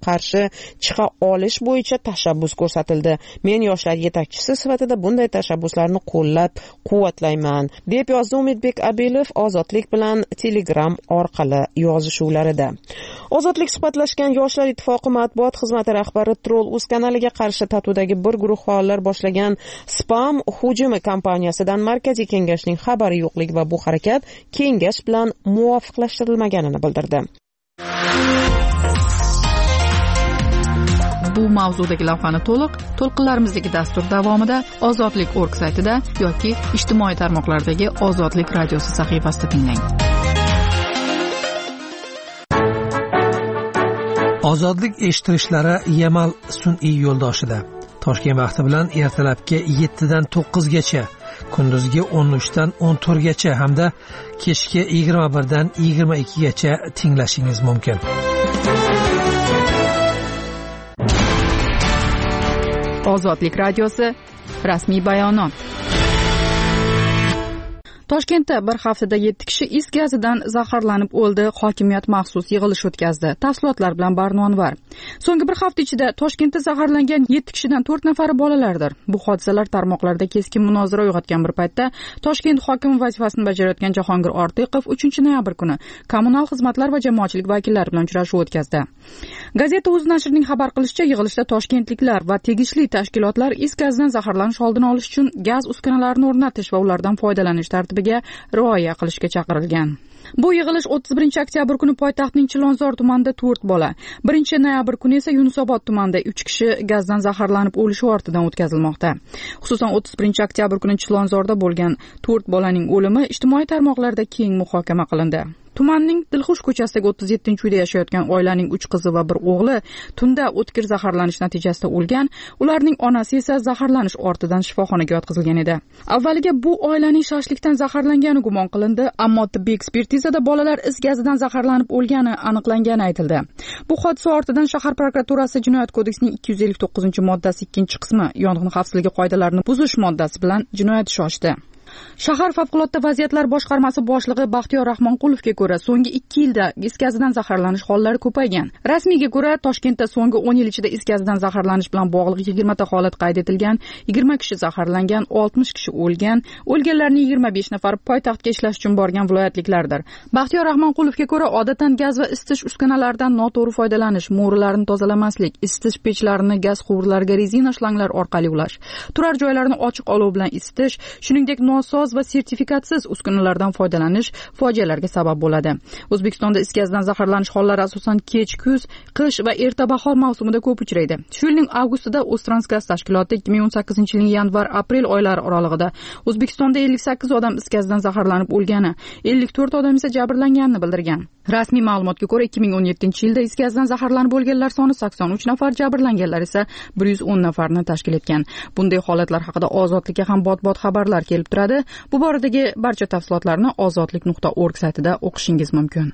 qarshi chiqa olish bo'yicha tashabbus ko'rsatildi. Men yoshlar yetakchisi sifatida bunday tashabbuslarni qo'llab-quvvatlayman, deb yozdi Umidbek Abilov Ozodlik bilan Telegram orqali yozishuvlarida. Ozodlik suhbatlashgan Yoshlar ittifoqi matbuot xizmati rahbari Troll.uz kanaliga qarshi Tatudagi bir guruh faollar boshlagan spam hujumi kompaniyasidan Markaziy kengashning xabari yo'qligi va bu harakat kengash bilan muvofiqlashtirilmaganini bildirdi. Bu mavzudagi lavhani to'liq to'lqinlarimizdagi dastur davomida ozodlik точка org saytida yoki ijtimoiy tarmoqlardagi Ozodlik radiosi sahifasida tinglang. Ozodlik eshittirishlari Yamal sun'iy yo'ldoshida. Toshkent vaqti bilan ertalabki yettidan to'qqizgacha, kunduzgi o'n uchdan o'n to'rtgacha hamda kechki yigirma birdan yigirma ikkigacha tinglashingiz mumkin. Ozodlik radiosi rasmiy bayonot. Toshkentda bir haftada yetti kishi is gazidan zaharlanib o'ldi. Hokimiyat maxsus yig'ilish o'tkazdi. Tafsilotlar bilan Barnonvar. So'nggi bir hafta ichida Toshkentda zaharlangan yetti kishidan to'rt nafari bolalardir. Bu hodisalar tarmoqlarda keskin munozara uyg'otgan bir paytda Toshkent hokimi vazifasini bajarayotgan Jahongir Ortiqov uchinchi noyabr kuni kommunal xizmatlar va jamoatchilik vakillari bilan uchrashuv o'tkazdi. Gazeta o'z nashrining xabar qilishicha, yig'ilishda toshkentliklar va tegishli tashkilotlar is gazidan zaharlanish oldini olish uchun gaz uskunalarini o'rnatish va ulardan foydalanish tartibiga rioya qilishga chaqirilgan. Bu yig'ilish o'ttiz birinchi oktyabr kuni poytaxtning Chilonzor tumanida to'rt bola, birinchi noyabr kuni esa Yunusobod tumanida uch kishi gazdan zaharlanib o'lishi ortidan o'tkazilmoqda. Xususan o'ttiz birinchi oktyabr kuni Chilonzorda bo'lgan to'rt bolaning o'limi ijtimoiy tarmoqlarda keng muhokama qilindi. Tumanning Dilxush ko'chasidagi o'ttiz yettinchi uyda yashayotgan oilaning uch qizi va bir o'g'li tunda o'tkir zaharlanish natijasida o'lgan. Ularning onasi esa zaharlanish ortidan shifoxonaga yotqizilgan edi. Avvaliga bu oilaning shashlikdan zaharlangani gumon qilindi, ammo tibbiy ekspertizada bolalar is gazidan zaharlanib o'lgani aniqlangani aytildi. Bu hodisa ortidan shahar prokuraturasi Jinoyat kodeksining ikki yuz ellik to'qqizinchi moddasi ikkinchi qismi yong'in xavfsizligi qoidalarini buzish moddasi bilan jinoyat ishi ochdi. Shahar favqulodda vaziyatlar boshqarmasi boshlig'i Baxtiyor Rahmonqulovga ko'ra, so'nggi ikki yilda is gazidan zaharlanish hollari ko'paygan. Rasmiyga ko'ra, Toshkentda so'nggi o'n yil ichida is gazidan zaharlanish bilan bog'liq yigirma ta holat qayd etilgan, yigirma kishi zaharlangan, oltmish kishi o'lgan. O'lganlarning yigirma besh nafari poytaxtga ishlash uchun borgan viloyatliklardir. Baxtiyor Rahmonqulovga ko'ra, odatan gaz va isitish uskunalaridan noto'g'ri foydalanish, mo'rilarni tozalamaslik, isitish pechlarini gaz quvurlariga rezina shlanglar orqali ulash, turar joylarni ochiq olov bilan isitish, shuningdek soz va sertifikatsiz uskunalardan foydalanish fojialarga sabab bo'ladi. O'zbekistonda is gazidan zaharlanish hollari asosan kech kuz, qish va erta bahor mavsumida ko'p uchraydi. Shu yilning avgustida O'ztransgaz tashkiloti ikki ming o'n sakkizinchi yilning yanvar-aprel oylari oralig'ida O'zbekistonda ellik sakkiz odam is gazidan zaharlanib o'lgani, ellik to'rt odam esa jabrlanganini bildirgan. Rasmiy ma'lumotga ko'ra, ikki ming o'n yettinchi yilda is gazidan zaharlanib o'lganlar soni sakson uch nafar, jabrlanganlar esa bir yuz o'n nafarni tashkil etgan. Bunday holatlar haqida Ozodlikka ham bot-bot xabarlar kelib turadi. Bu boradagi barcha tafsilotlarni ozodlik nuqta org saytida o'qishingiz mumkin.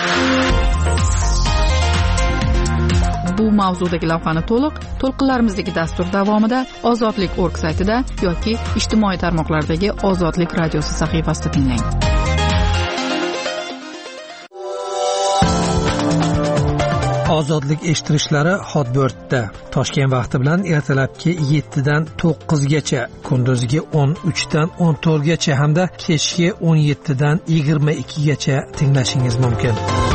Bu mavzudagi lavhani to'liq to'lqinlarimizdagi dastur davomida Ozodlik точка org saytida yoki ijtimoiy tarmoqlardagi Ozodlik radiosi sahifasida tinglang. Ozodlik eshittirishlari Hotbirtda. Toshkent vaqti bilan ertalabki yettidan to'qqizgacha, kunduzgi o'n uchdan o'n to'rtgacha hamda kechki o'n yettidan yigirma ikkigacha tinglashingiz mumkin.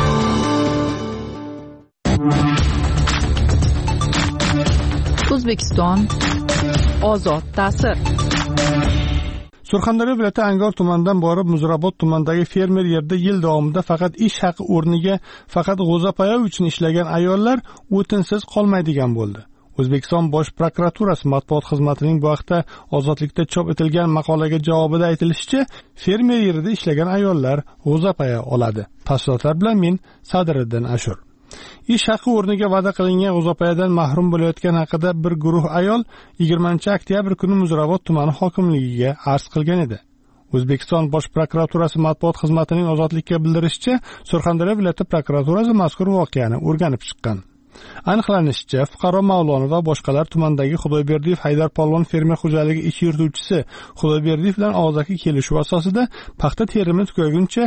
O'zbekiston ozod ta'sir. Surxondaryo viloyati Angor tumanidan borib Muzrabot tumanidagi fermer yerda yil davomida faqat ish haqi o'rniga faqat g'o'zapoya uchun ishlagan ayollar o'tinsiz qolmaydigan bo'ldi. O'zbekiston Bosh prokuraturasi matbuot xizmatining bu haqda Ozodlikda chop etilgan maqolaga javobida aytilishicha, fermer yerida ishlagan ayollar g'o'zapoya oladi. Tafsilotlar bilan men Sadiriddin Ashur. Ish haqi o'rniga va'da qilingan g'o'zapoyadan mahrum bo'layotgan haqida bir guruh ayol yigirmanchi oktyabr kuni Muzrabot tumani hokimligiga arz qilgan edi. O'zbekiston Bosh prokuraturasi matbuot xizmatining Ozodlikka bildirishicha, Surxondaryo viloyati prokuraturasi mazkur voqeani o'rganib chiqqan. Aniqlanishicha, fuqaro Mavlonov va boshqalar tumandagi Xudoyberdiyev Haydar Polvon fermer xo'jaligi ish yurituvchisi Xudoyberdiyev bilan og'zaki kelishuv asosida paxta terimi tugaguncha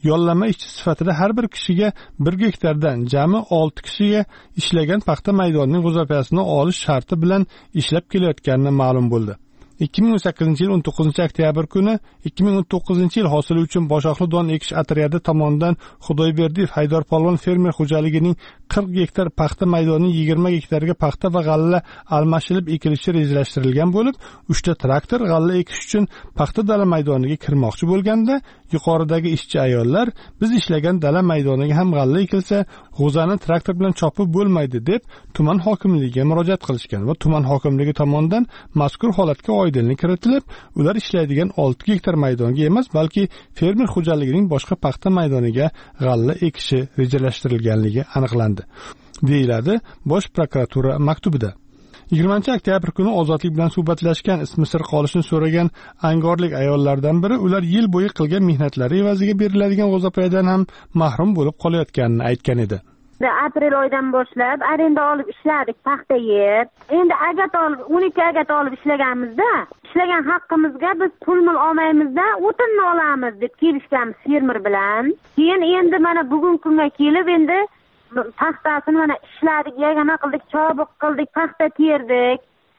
yollama ishchi sifatida har bir kishiga bir gektardan jami olti kishiga ishlagan paxta maydonining g'o'zapiyasini olish sharti bilan ishlab kelayotganini ma'lum bo'ldi. ikki ming o'n sakkizinchi yil o'n to'qqizinchi oktyabr kuni ikki ming o'n to'qqizinchi yil hosili uchun boshoqli don ekish otryadi tomonidan Xudoyberdiyev Haydarpolvon fermer xo'jaligining qirq gektar paxta maydonining yigirma gektarga paxta va g'alla almashilib ekilishi rejalashtirilgan bo'lib, uchta traktor g'alla ekish uchun paxta dala maydoniga kirmoqchi bo'lganda, yuqoridagi ishchi ayollar biz ishlagan dala maydoniga ham g'alla ekilsa, g'o'zani traktor bilan chopib bo'lmaydi deb tuman hokimligiga murojaat qilishgan va tuman hokimligi tomonidan mazkur holatga oydinlik kiritilib, ular ishlaydigan olti gektar maydonga emas, balki fermer xo'jaligining boshqa paxta maydoniga g'alla ekishi rejalashtirilganligi aniqlandi, deyiladi Bosh prokuratura maktubida. yigirmanchi oktyabr kuni Ozodlik bilan suhbatlashgan, ismi sir qolishini so'ragan angorlik ayollardan biri ular yil bo'yi qilgan mehnatlari evaziga beriladigan g'o'zapoyadan ham mahrum bo'lib qolayotganini aytgan edi. Aprel oyidan boshlab arenda olib ishladik, paxta yer. Endi agat olib, o'n ikki agat olib ishlaganmizda, ishlagan haqqimizga biz pul-mul olmaymizda, o'tinni olamiz deb kelishganmiz fermer bilan. Keyin endi mana bugun kunga kelib endi paxtasini mana ishladik, yagona qildik, chobiq qildik, paxta terdik.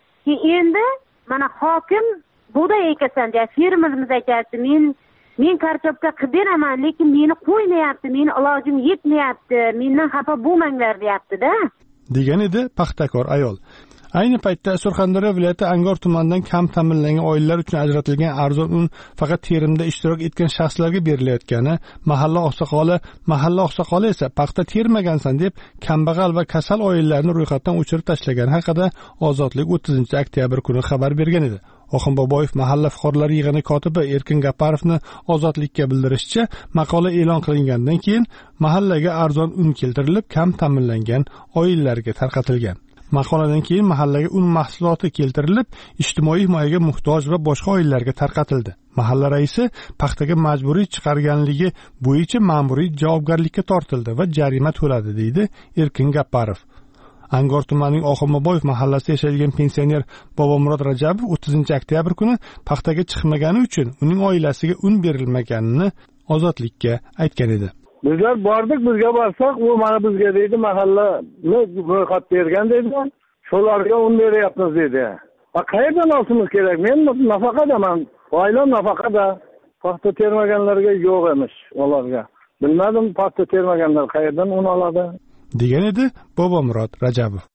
Endi mana hokim bug'doy ekasan deya fermerimiz aytadi, men men kartoshka qilib beraman, lekin meni qo'ymayapti, meni ilojim yetmayapti, mendan xafa bo'lmanglar deyapti-da, degan edi paxtakor ayol. Ayni paytda Surxondaryo viloyati Angor tumanidan kam ta'minlangan oilalar uchun ajratilgan arzon un faqat terimda ishtirok etgan shaxslarga berilayotgani, mahalla oqsoqoli, mahalla oqsoqoli esa paxta termagansan deb kambag'al va kasal oilalarni ro'yxatdan o'chirib tashlagani haqida Ozodlik o'ttizinchi oktyabr kuni xabar bergan edi. Oxin Boboyev mahalla fuqarolari yig'ini kotibi Erkin Gaparovni Ozodlikka bildirishicha, maqola e'lon qilingandan keyin mahallaga arzon un keltirilib, kam ta'minlangan oilalarga tarqatilgan. Maqoladan keyin mahallaga un mahsuloti keltirilib, ijtimoiy himoyaga muhtoj va boshqa oilalarga tarqatildi. Mahalla raisi paxtaga majburiy chiqarganligi bo'yicha ma'muriy javobgarlikka tortildi va jarima to'ladi, deydi Erkin Gaparov. Angor tumanining Oxinboboyev mahallasida yashaydigan pensioner Bobomurod Rajabov o'ttizinchi oktyabr kuni paxtaga chiqmagani uchun uning oilasiga un berilmaganini Ozodlikka aytgan edi. Bizlar bordik, bizga borsak, u mana bizga deydi, mahallani ro'yxat bergan deydi. Shularga un beryapmiz deydi. Va qayerdan olishimiz kerak? Men nafaqadaman, oilam nafaqada. Paxta termaganlarga yo'q emish ularga. Bilmadim, paxta termaganlar qayerdan un oladi? degan edi Bobomurod Rajabov.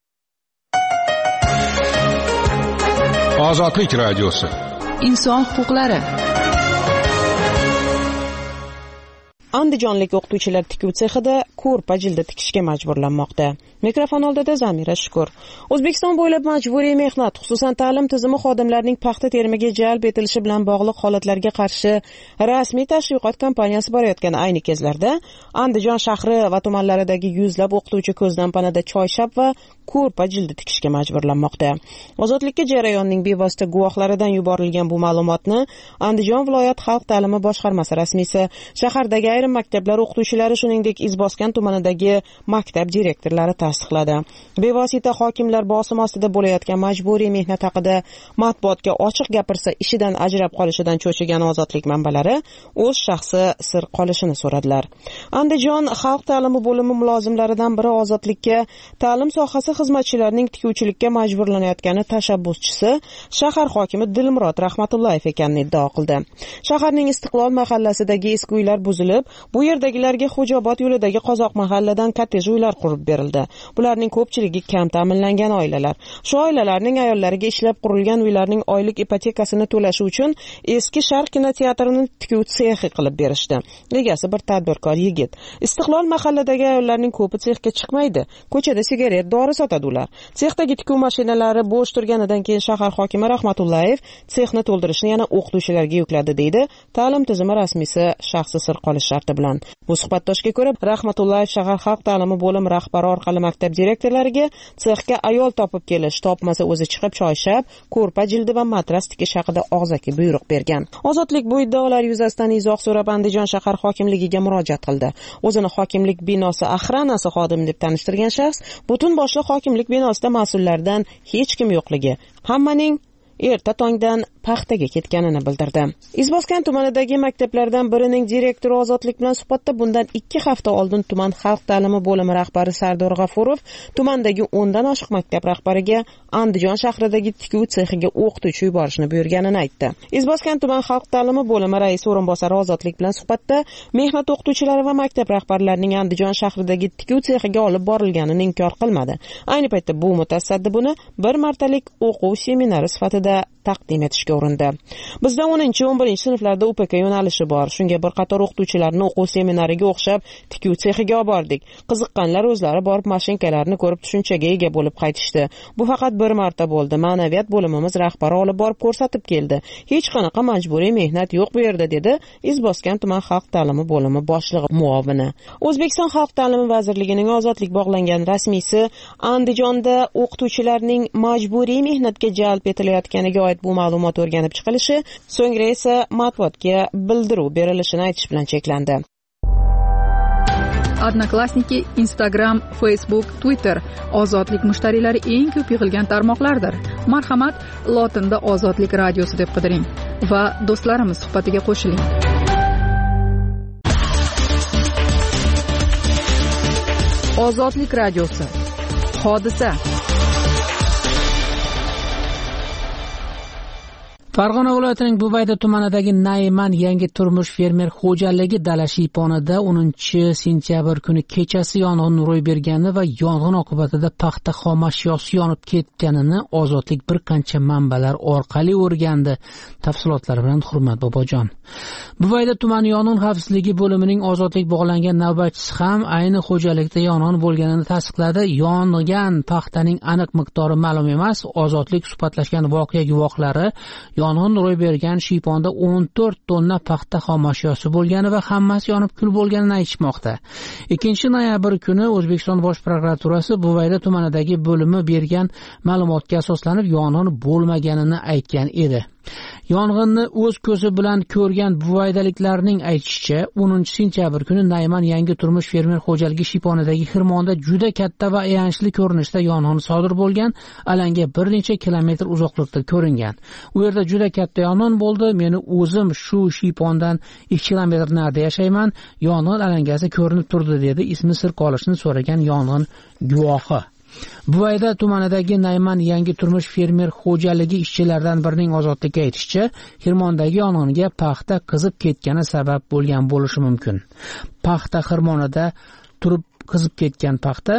Ozodlik radiosi. Inson huquqlari. Andijonlik o'qituvchilar tikuv sexida ko'rpa jildi tikishga majburlanmoqda. Mikrofon oldida Zamira Shukur. O'zbekiston bo'ylab majburiy mehnat, xususan ta'lim tizimi xodimlarining paxta terimiga jalb etilishi bilan bog'liq holatlarga qarshi rasmiy tashviqot kampaniyasi borayotgan ayni kezlarda Andijon shahri va tumanlaridagi yuzlab o'qituvchi ko'zdan panada choyshab va ko'rpa jildi tikishga majburlanmoqda. Ozodlikka jarayonning bevosita guvohlaridan yuborilgan bu ma'lumotni Andijon viloyat xalq ta'limi boshqarmasi rasmiysi, shahardagi ayrim maktablar o'qituvchilari, shuningdek Izboskan tumanidagi maktab direktorlari tasdiqladi. Bevosita hokimlar bosim ostida bo'layotgan majburiy mehnat haqida matbuotga ochiq gapirsa, ishidan ajrab qolishidan cho'chigan Ozodlik manbalari o'z shaxsi sir qolishini so'radilar. Andijon xalq ta'limi bo'limi mulozimlaridan biri Ozodlikka ta'lim sohasi xizmatchilarining tikuvchilikka majburlanayotgani tashabbuschisi shahar hokimi Dilmurod Rahmatullayev ekanini iddao qildi. Shaharning Istiqlol mahallasidagi eski uylar buzilib, bu yerdagilarga Xo'jobod yo'lidagi Qozoq mahalladan kottej uylar qurib berildi. Bularning ko'pchiligi kam ta'minlangan oilalar. Shu oilalarning ayollariga ishlab qurilgan uylarning oylik ipotekasini to'lashi uchun eski Sharq kinoteatrini tikuv sexi qilib berishdi. Egasi bir tadbirkor yigit. Istiqlol mahalladagi ayollarning ko'pi sexga chiqmaydi. Ko'chada sigaret, dori sotadi ular. Sexdagi tikuv mashinalari bo'sh turganidan keyin shahar hokimi Rahmatullayev sexni to'ldirishni yana o'qituvchilarga yukladi, deydi ta'lim tizimi rasmiysi shaxsi sir qolish sharti bilan. Bu suhbatdoshga ko'ra, Rahmatullayev shahar xalq ta'limi bo'limi rahbari orqali maktab direktorlariga sexga ayol topib kelish, topmasa o'zi chiqib choyshab, ko'rpa jildi va matras tikish haqida og'zaki buyruq bergan. Ozodlik bu iddaolar yuzasidan izoh so'rab Andijon shahar hokimligiga murojaat qildi. O'zini hokimlik binosi axranasi xodim deb tanishtirgan shaxs butun boshli hokimlik binosida mas'ullardan hech kim yo'qligi, hammaning erta tongdan paxtaga ketganini bildirdi. Izboskan tumanidagi maktablardan birining direktori Ozodlik bilan suhbatda bundan ikki hafta oldin tuman xalq ta'limi bo'limi rahbari Sardor G'afurov tumandagi o'ndan oshiq maktab rahbariga Andijon shahridagi tikuv sexiga o'qituvchi yuborishni buyurganini aytdi. Izboskan tuman xalq ta'limi bo'limi raisi o'rinbosari Ozodlik bilan suhbatda mehnat o'qituvchilari va maktab rahbarlarining Andijon shahridagi tikuv sexiga olib borilganini inkor qilmadi. Ayni paytda bu mutasaddi buni bir martalik o'quv seminari sifatida taqdim etishga urindi. Bizda o'ninchi o'n birinchi sinflarda U P K yo'nalishi bor. Shunga bir qator o'qituvchilarni o'quv seminariga o'xshab tikuv sexiga olib bordik. Qiziqqanlar o'zlari borib mashinkalarni ko'rib tushunchaga ega bo'lib qaytishdi. Bu faqat bir marta bo'ldi. Ma'naviyat bo'limimiz rahbari olib borib ko'rsatib keldi. Hech qanaqa majburiy mehnat yo'q bu yerda, dedi Izboskan tuman xalq ta'limi bo'limi boshlig'i muovini. O'zbekiston Xalq ta'limi vazirligining ozodlik bog'langan rasmiysi Andijonda o'qituvchilarning majburiy mehnatga jalb etilayotganiga oid bu ma'lumot o'rganib chiqilishi, so'ngra esa matbuotga bildiruv berilishini aytish bilan cheklandi. Odnoklassniki, Instagram, Facebook, Twitter ozodlik mushtariylari eng ko'p yig'ilgan tarmoqlardir. Marhamat, lotinda Ozodlik radiosi deb qidiring va do'stlarimiz suhbatiga qo'shiling. Ozodlik radiosi. Hodisa. Farg'ona viloyatining Buvayda tumanidagi Nayman yangi turmush fermer xo'jaligi dala shiyponida o'ninchi sentyabr kuni kechasi yong'in ro'y bergani va yong'in oqibatida paxta xom ashyosi yonib ketganini Ozodlik bir qancha manbalar orqali o'rgandi. Tafsilotlar bilan Hurmat Bobojon. Buvayda tumani yong'in xavfsizligi bo'limining Ozodlik bog'langan navbatchisi ham ayni xo'jalikda yong'in bo'lganini tasdiqladi. Yongan paxtaning aniq miqdori ma'lum emas. Ozodlik suhbatlashgan voqea guvohlari yong'in ro'y bergan shiyponda o'n to'rt tonna paxta xom ashyosi bo'lgani va hammasi yonib kul bo'lganini aytishmoqda. ikkinchi noyabr kuni O'zbekiston Bosh prokuraturasi Buvayda tumanidagi bo'limi bergan ma'lumotga asoslanib yong'in bo'lmaganini aytgan edi. Yong'inni o'z ko'zi bilan ko'rgan buvaydaliklarning aytishicha, o'ninchi sentyabr kuni Nayman yangi turmush fermer xo'jaligi shiyponidagi xirmonda juda katta va ayanchli ko'rinishda yong'in sodir bo'lgan, alanga bir necha kilometr uzoqlikda ko'ringan. U yerda juda katta yong'in bo'ldi. Meni o'zim shu shiypondan ikki kilometr narida yashayman. Yong'in alangasi ko'rinib turdi, dedi ismi sir qolishini so'ragan yong'in guvohi. Buvayda tumanidagi Nayman yangi turmush fermer xo'jaligi ishchilaridan birining Ozodlikka aytishicha, xirmondagi yong'inga paxta qizib ketgani sabab bo'lgan bo'lishi mumkin. Paxta xirmonida turib qizib ketgan paxta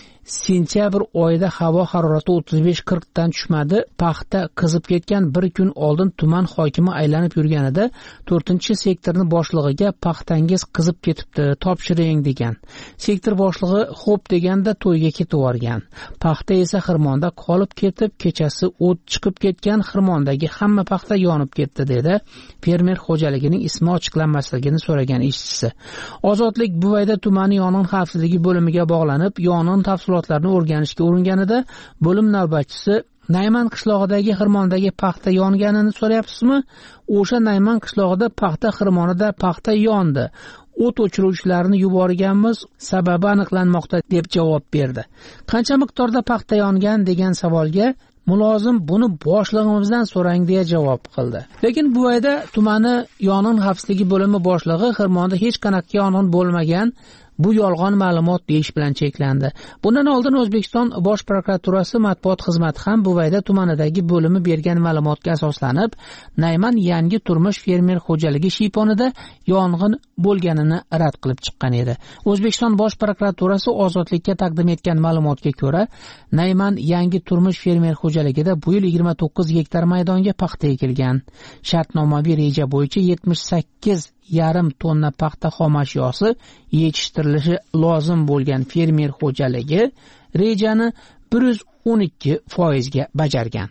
sentyabr oyida havo harorati o'ttiz besh qirq dan tushmadi. Paxta qizib ketgan bir kun oldin tuman hokimi aylanib yurganida to'rtinchi sektorni boshlig'iga paxtangiz qizib ketibdi, topshiring degan. Sektor boshlig'i xo'p deganda to'yga ketib yuborgan. Paxta esa xirmonda qolib ketib, kechasi o't chiqib ketgan. Xirmondagi hamma paxta yonib ketdi, dedi fermer xo'jaligining ismi ochiqlanmasligini so'ragan ishchisi. Ozodlik Buvayda tumani yong'in xavfsizligi bo'limiga bog'lanib, yong'in tafsilotlarini o'rganishga uringanida bo'lim navbatchisi Nayman qishlog'idagi xirmondagi paxta yonganini so'rayapsizmi? O'sha Nayman qishlog'ida paxta xirmonida paxta yondi. O't o'chiruvchilarni yuborganmiz, sababi aniqlanmoqda, deb javob berdi. Qancha miqdorda paxta yongan degan savolga mulozim buni boshlig'imizdan so'rang deya javob qildi. Lekin Buvayda tumani yong'in xavfsizligi bo'limi boshlig'i xirmonda hech qanaqa yong'in bo'lmagan, bu yolg'on ma'lumot deyish bilan cheklandi. Bundan oldin O'zbekiston Bosh prokuraturasi matbuot xizmati ham Buvayda tumanidagi bo'limi bergan ma'lumotga asoslanib, Nayman yangi turmush fermer xo'jaligi shiyponida yong'in bo'lganini rad qilib chiqqan edi. O'zbekiston Bosh prokuraturasi Ozodlikka taqdim etgan ma'lumotga ko'ra, Nayman yangi turmush fermer xo'jaligida bu yil yigirma to'qqiz gektar maydonga paxta ekilgan. Shartnomaviy reja bo'yicha yetmish sakkiz yarim tonna paxta xom ashyosi yetishtirilishi lozim bo'lgan fermer xo'jaligi rejani bir yuz o'n ikki foiz ga bajargan.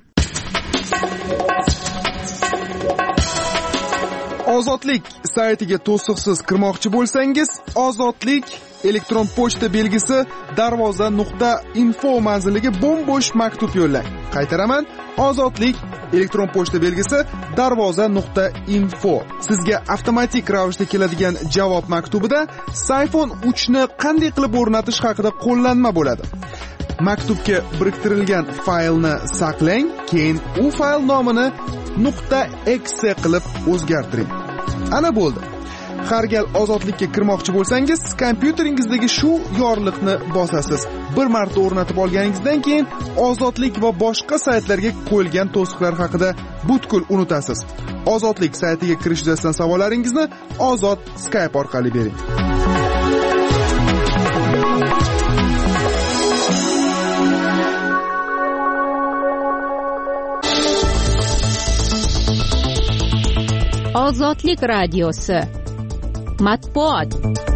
Ozodlik saytiga to'siqsiz kirmoqchi bo'lsangiz, Ozodlik elektron pochta belgisi darvoza nuqta info manziliga bo'm-bo'sh maktub yo'llang. Qaytaraman, Ozodlik elektron pochta belgisi darvoza nuqta info. Sizga avtomatik ravishda keladigan javob maktubida Sayfon uch ni qanday qilib o'rnatish haqida qo'llanma bo'ladi. Maktubga biriktirilgan faylni saqlang, keyin u fayl nomini nuqta exe qilib o'zgartiring. Ana bo'ldi. Har gal ozodlikka kirmoqchi bo'lsangiz, kompyuteringizning shu yorliqni bosasiz. Bir marta o'rnatib olganingizdan keyin ozodlik va boshqa saytlarga qo'yilgan to'siqlar haqida butkul unutasiz. Ozodlik saytiga kirish yuzasidan savollaringizni Ozod Skype orqali bering. Ozodlik radiosi matbuot.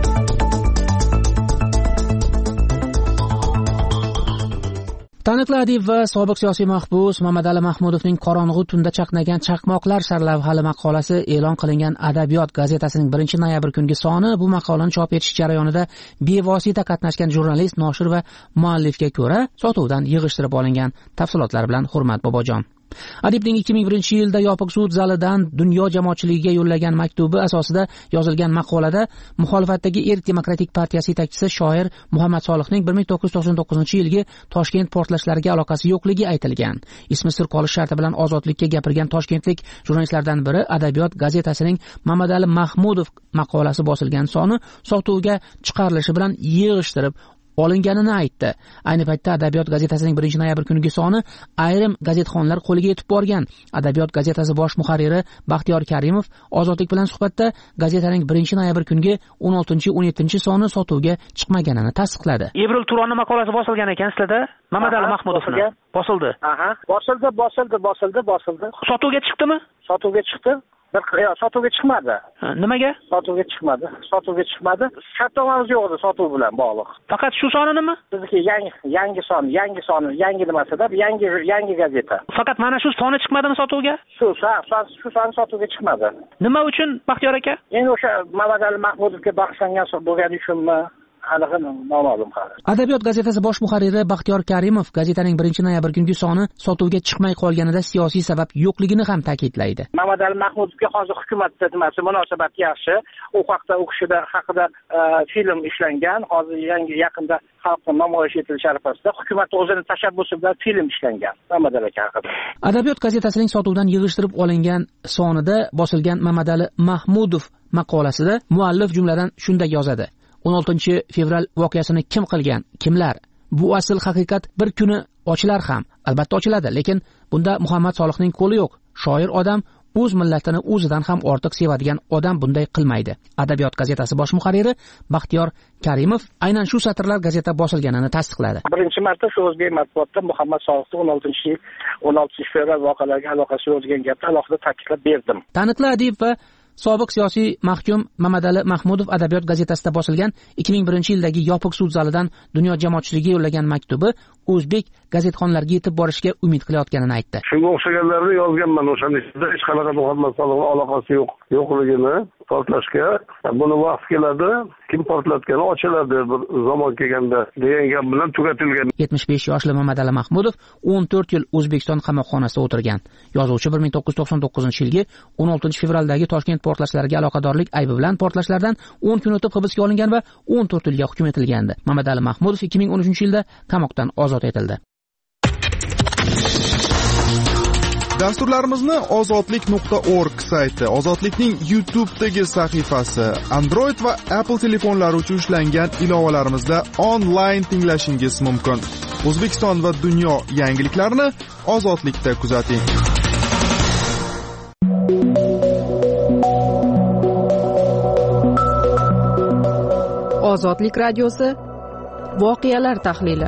Taniqli adib va sobiq siyosiy mahbus Mamadali Mahmudovning Qorong'u tunda chaqnagan chaqmoqlar sarlavhali maqolasi e'lon qilingan Adabiyot gazetasining birinchi noyabr kungi soni bu maqolani chop etish jarayonida bevosita qatnashgan jurnalist, noshir va muallifga ko'ra sotuvdan yig'ishtirib olingan. Tafsilotlar bilan Hurmat Bobojon. Adibning ikki ming birinchi yilda yopiq sud zalidan dunyo jamoatchiligiga yo'llagan maktubi asosida yozilgan maqolada muxolifatdagi Erk demokratik partiyasi yetakchisi shoir Muhammad Solihning bir ming to'qqiz yuz to'qson to'qqizinchi yilgi Toshkent portlashlariga aloqasi yo'qligi aytilgan. Ismi sir qolish sharti bilan ozodlikka gapirgan toshkentlik jurnalistlardan biri Adabiyot gazetasining Mamadali Mahmudov maqolasi bosilgan soni sotuvga chiqarilishi bilan yig'ishtirib olinganini aytdi. Ayni paytda Adabiyot gazetasining birinchi noyabr kungi soni ayrim gazetxonlar qo'liga yetib borgan. Adabiyot gazetasi bosh muharriri Baxtiyor Karimov Ozodlik bilan suhbatda gazetaning birinchi noyabr kungi o'n oltinchi o'n yettinchi soni sotuvga chiqmaganini tasdiqladi. Ibril Turonning maqolasi bosilgan ekan sizlarda? Mamadali Mahmudovning bosildi. Aha, bosildi, bosildi, bosildi, bosildi. Sotuvga chiqdimi? Sotuvga chiqdi. Bir yo'q, sotuvga chiqmadi. Nimaga? Sotuvga chiqmadi. Sotuvga chiqmadi. Shartnomamiz yo'q edi sotuv bilan bog'liq. Faqat shu sonimi? Bizniki yangi yangi son, yangi son, yangi nimasida, yangi yangi gazeta. Faqat mana shu soni chiqmadimi sotuvga? Shu, shu son sotuvga chiqmadi. Nima uchun Baxtiyor aka? Endi o'sha Mamadali Mahmudovga bag'ishlangan bo'lgani uchunmi? Aniq noma'lum hali. Adabiyot gazetasi bosh muharriri Baxtiyor Karimov gazetaning birinchi noyabr kungi soni sotuvga chiqmay qolganida siyosiy sabab yo'qligini ham ta'kidlaydi. Mamadali Mahmudovga hozir hukumatda nimasi munosabat yaxshi. U haqda u kishida haqida film ishlangan. Hozir yangi yaqinda xalqqa namoyish etilishi arafasida hukumat o'zining tashabbusi bilan film ishlangan Mamadali aka haqida. Adabiyot gazetasining sotuvdan yig'ishtirib olingan sonida bosilgan Mamadali Mahmudov maqolasida muallif jumladan shunday yozadi: o'n oltinchi fevral voqeasini kim qilgan, kimlar? Bu asl haqiqat bir kuni ochilar ham, albatta ochiladi, lekin bunda Muhammad Solihning qo'li yo'q. Shoir odam o'z millatini o'zidan ham ortiq sevadigan odam bunday qilmaydi. Adabiyot gazetasi bosh muharriri Baxtiyor Karimov aynan shu satrlar gazeta bosilganini tasdiqladi. Birinchi marta shu o'zbek matbuotida Muhammad Solihning o'n oltinchi yil o'n oltinchi fevral voqealariga aloqasi yo'q degan gapni alohida ta'kidlab berdim. Taniqli adib va sobiq siyosiy mahkum Mamadali Mahmudov Adabiyot gazetasida bosilgan ikki ming birinchi yildagi yopiq sud zalidan dunyo jamoatchiligiga yo'llagan maktubi o'zbek gazetxonlariga yetib borishga umid qilayotganini aytdi. Shunga o'xshaganlarni yozganman o'shaningda hech qanaqa Muhammad Solihning aloqasi yo'q, yo'qligini portlashga. Buni vaqt keladi, kim portlatgani ochiladi bir zamon kelganda degan gap bilan tugatilgan. yetmish besh yoshli Mamadali Mahmudov o'n to'rt yil O'zbekiston qamoqxonasida o'tirgan. Yozuvchi bir ming to'qqiz yuz to'qson to'qqizinchi yilgi o'n oltinchi fevraldagi Toshkent portlashlariga aloqadorlik aybi bilan portlashlardan o'n kun o'tib hibsga olingan va o'n to'rt yilga hukm etilgandi. Mamadali Mahmudov ikki ming o'n uchinchi yilda qamoqdan ozod etildi. Dasturlarimizni ozodlik nuqta org sayti, Ozodlikning YouTube'dagi sahifasi, Android va Apple telefonlari uchun ishlangan ilovalarimizda onlayn tinglashingiz mumkin. O'zbekiston va dunyo yangiliklarini Ozodlikda kuzating. Ozodlik radiosi voqealar tahlili.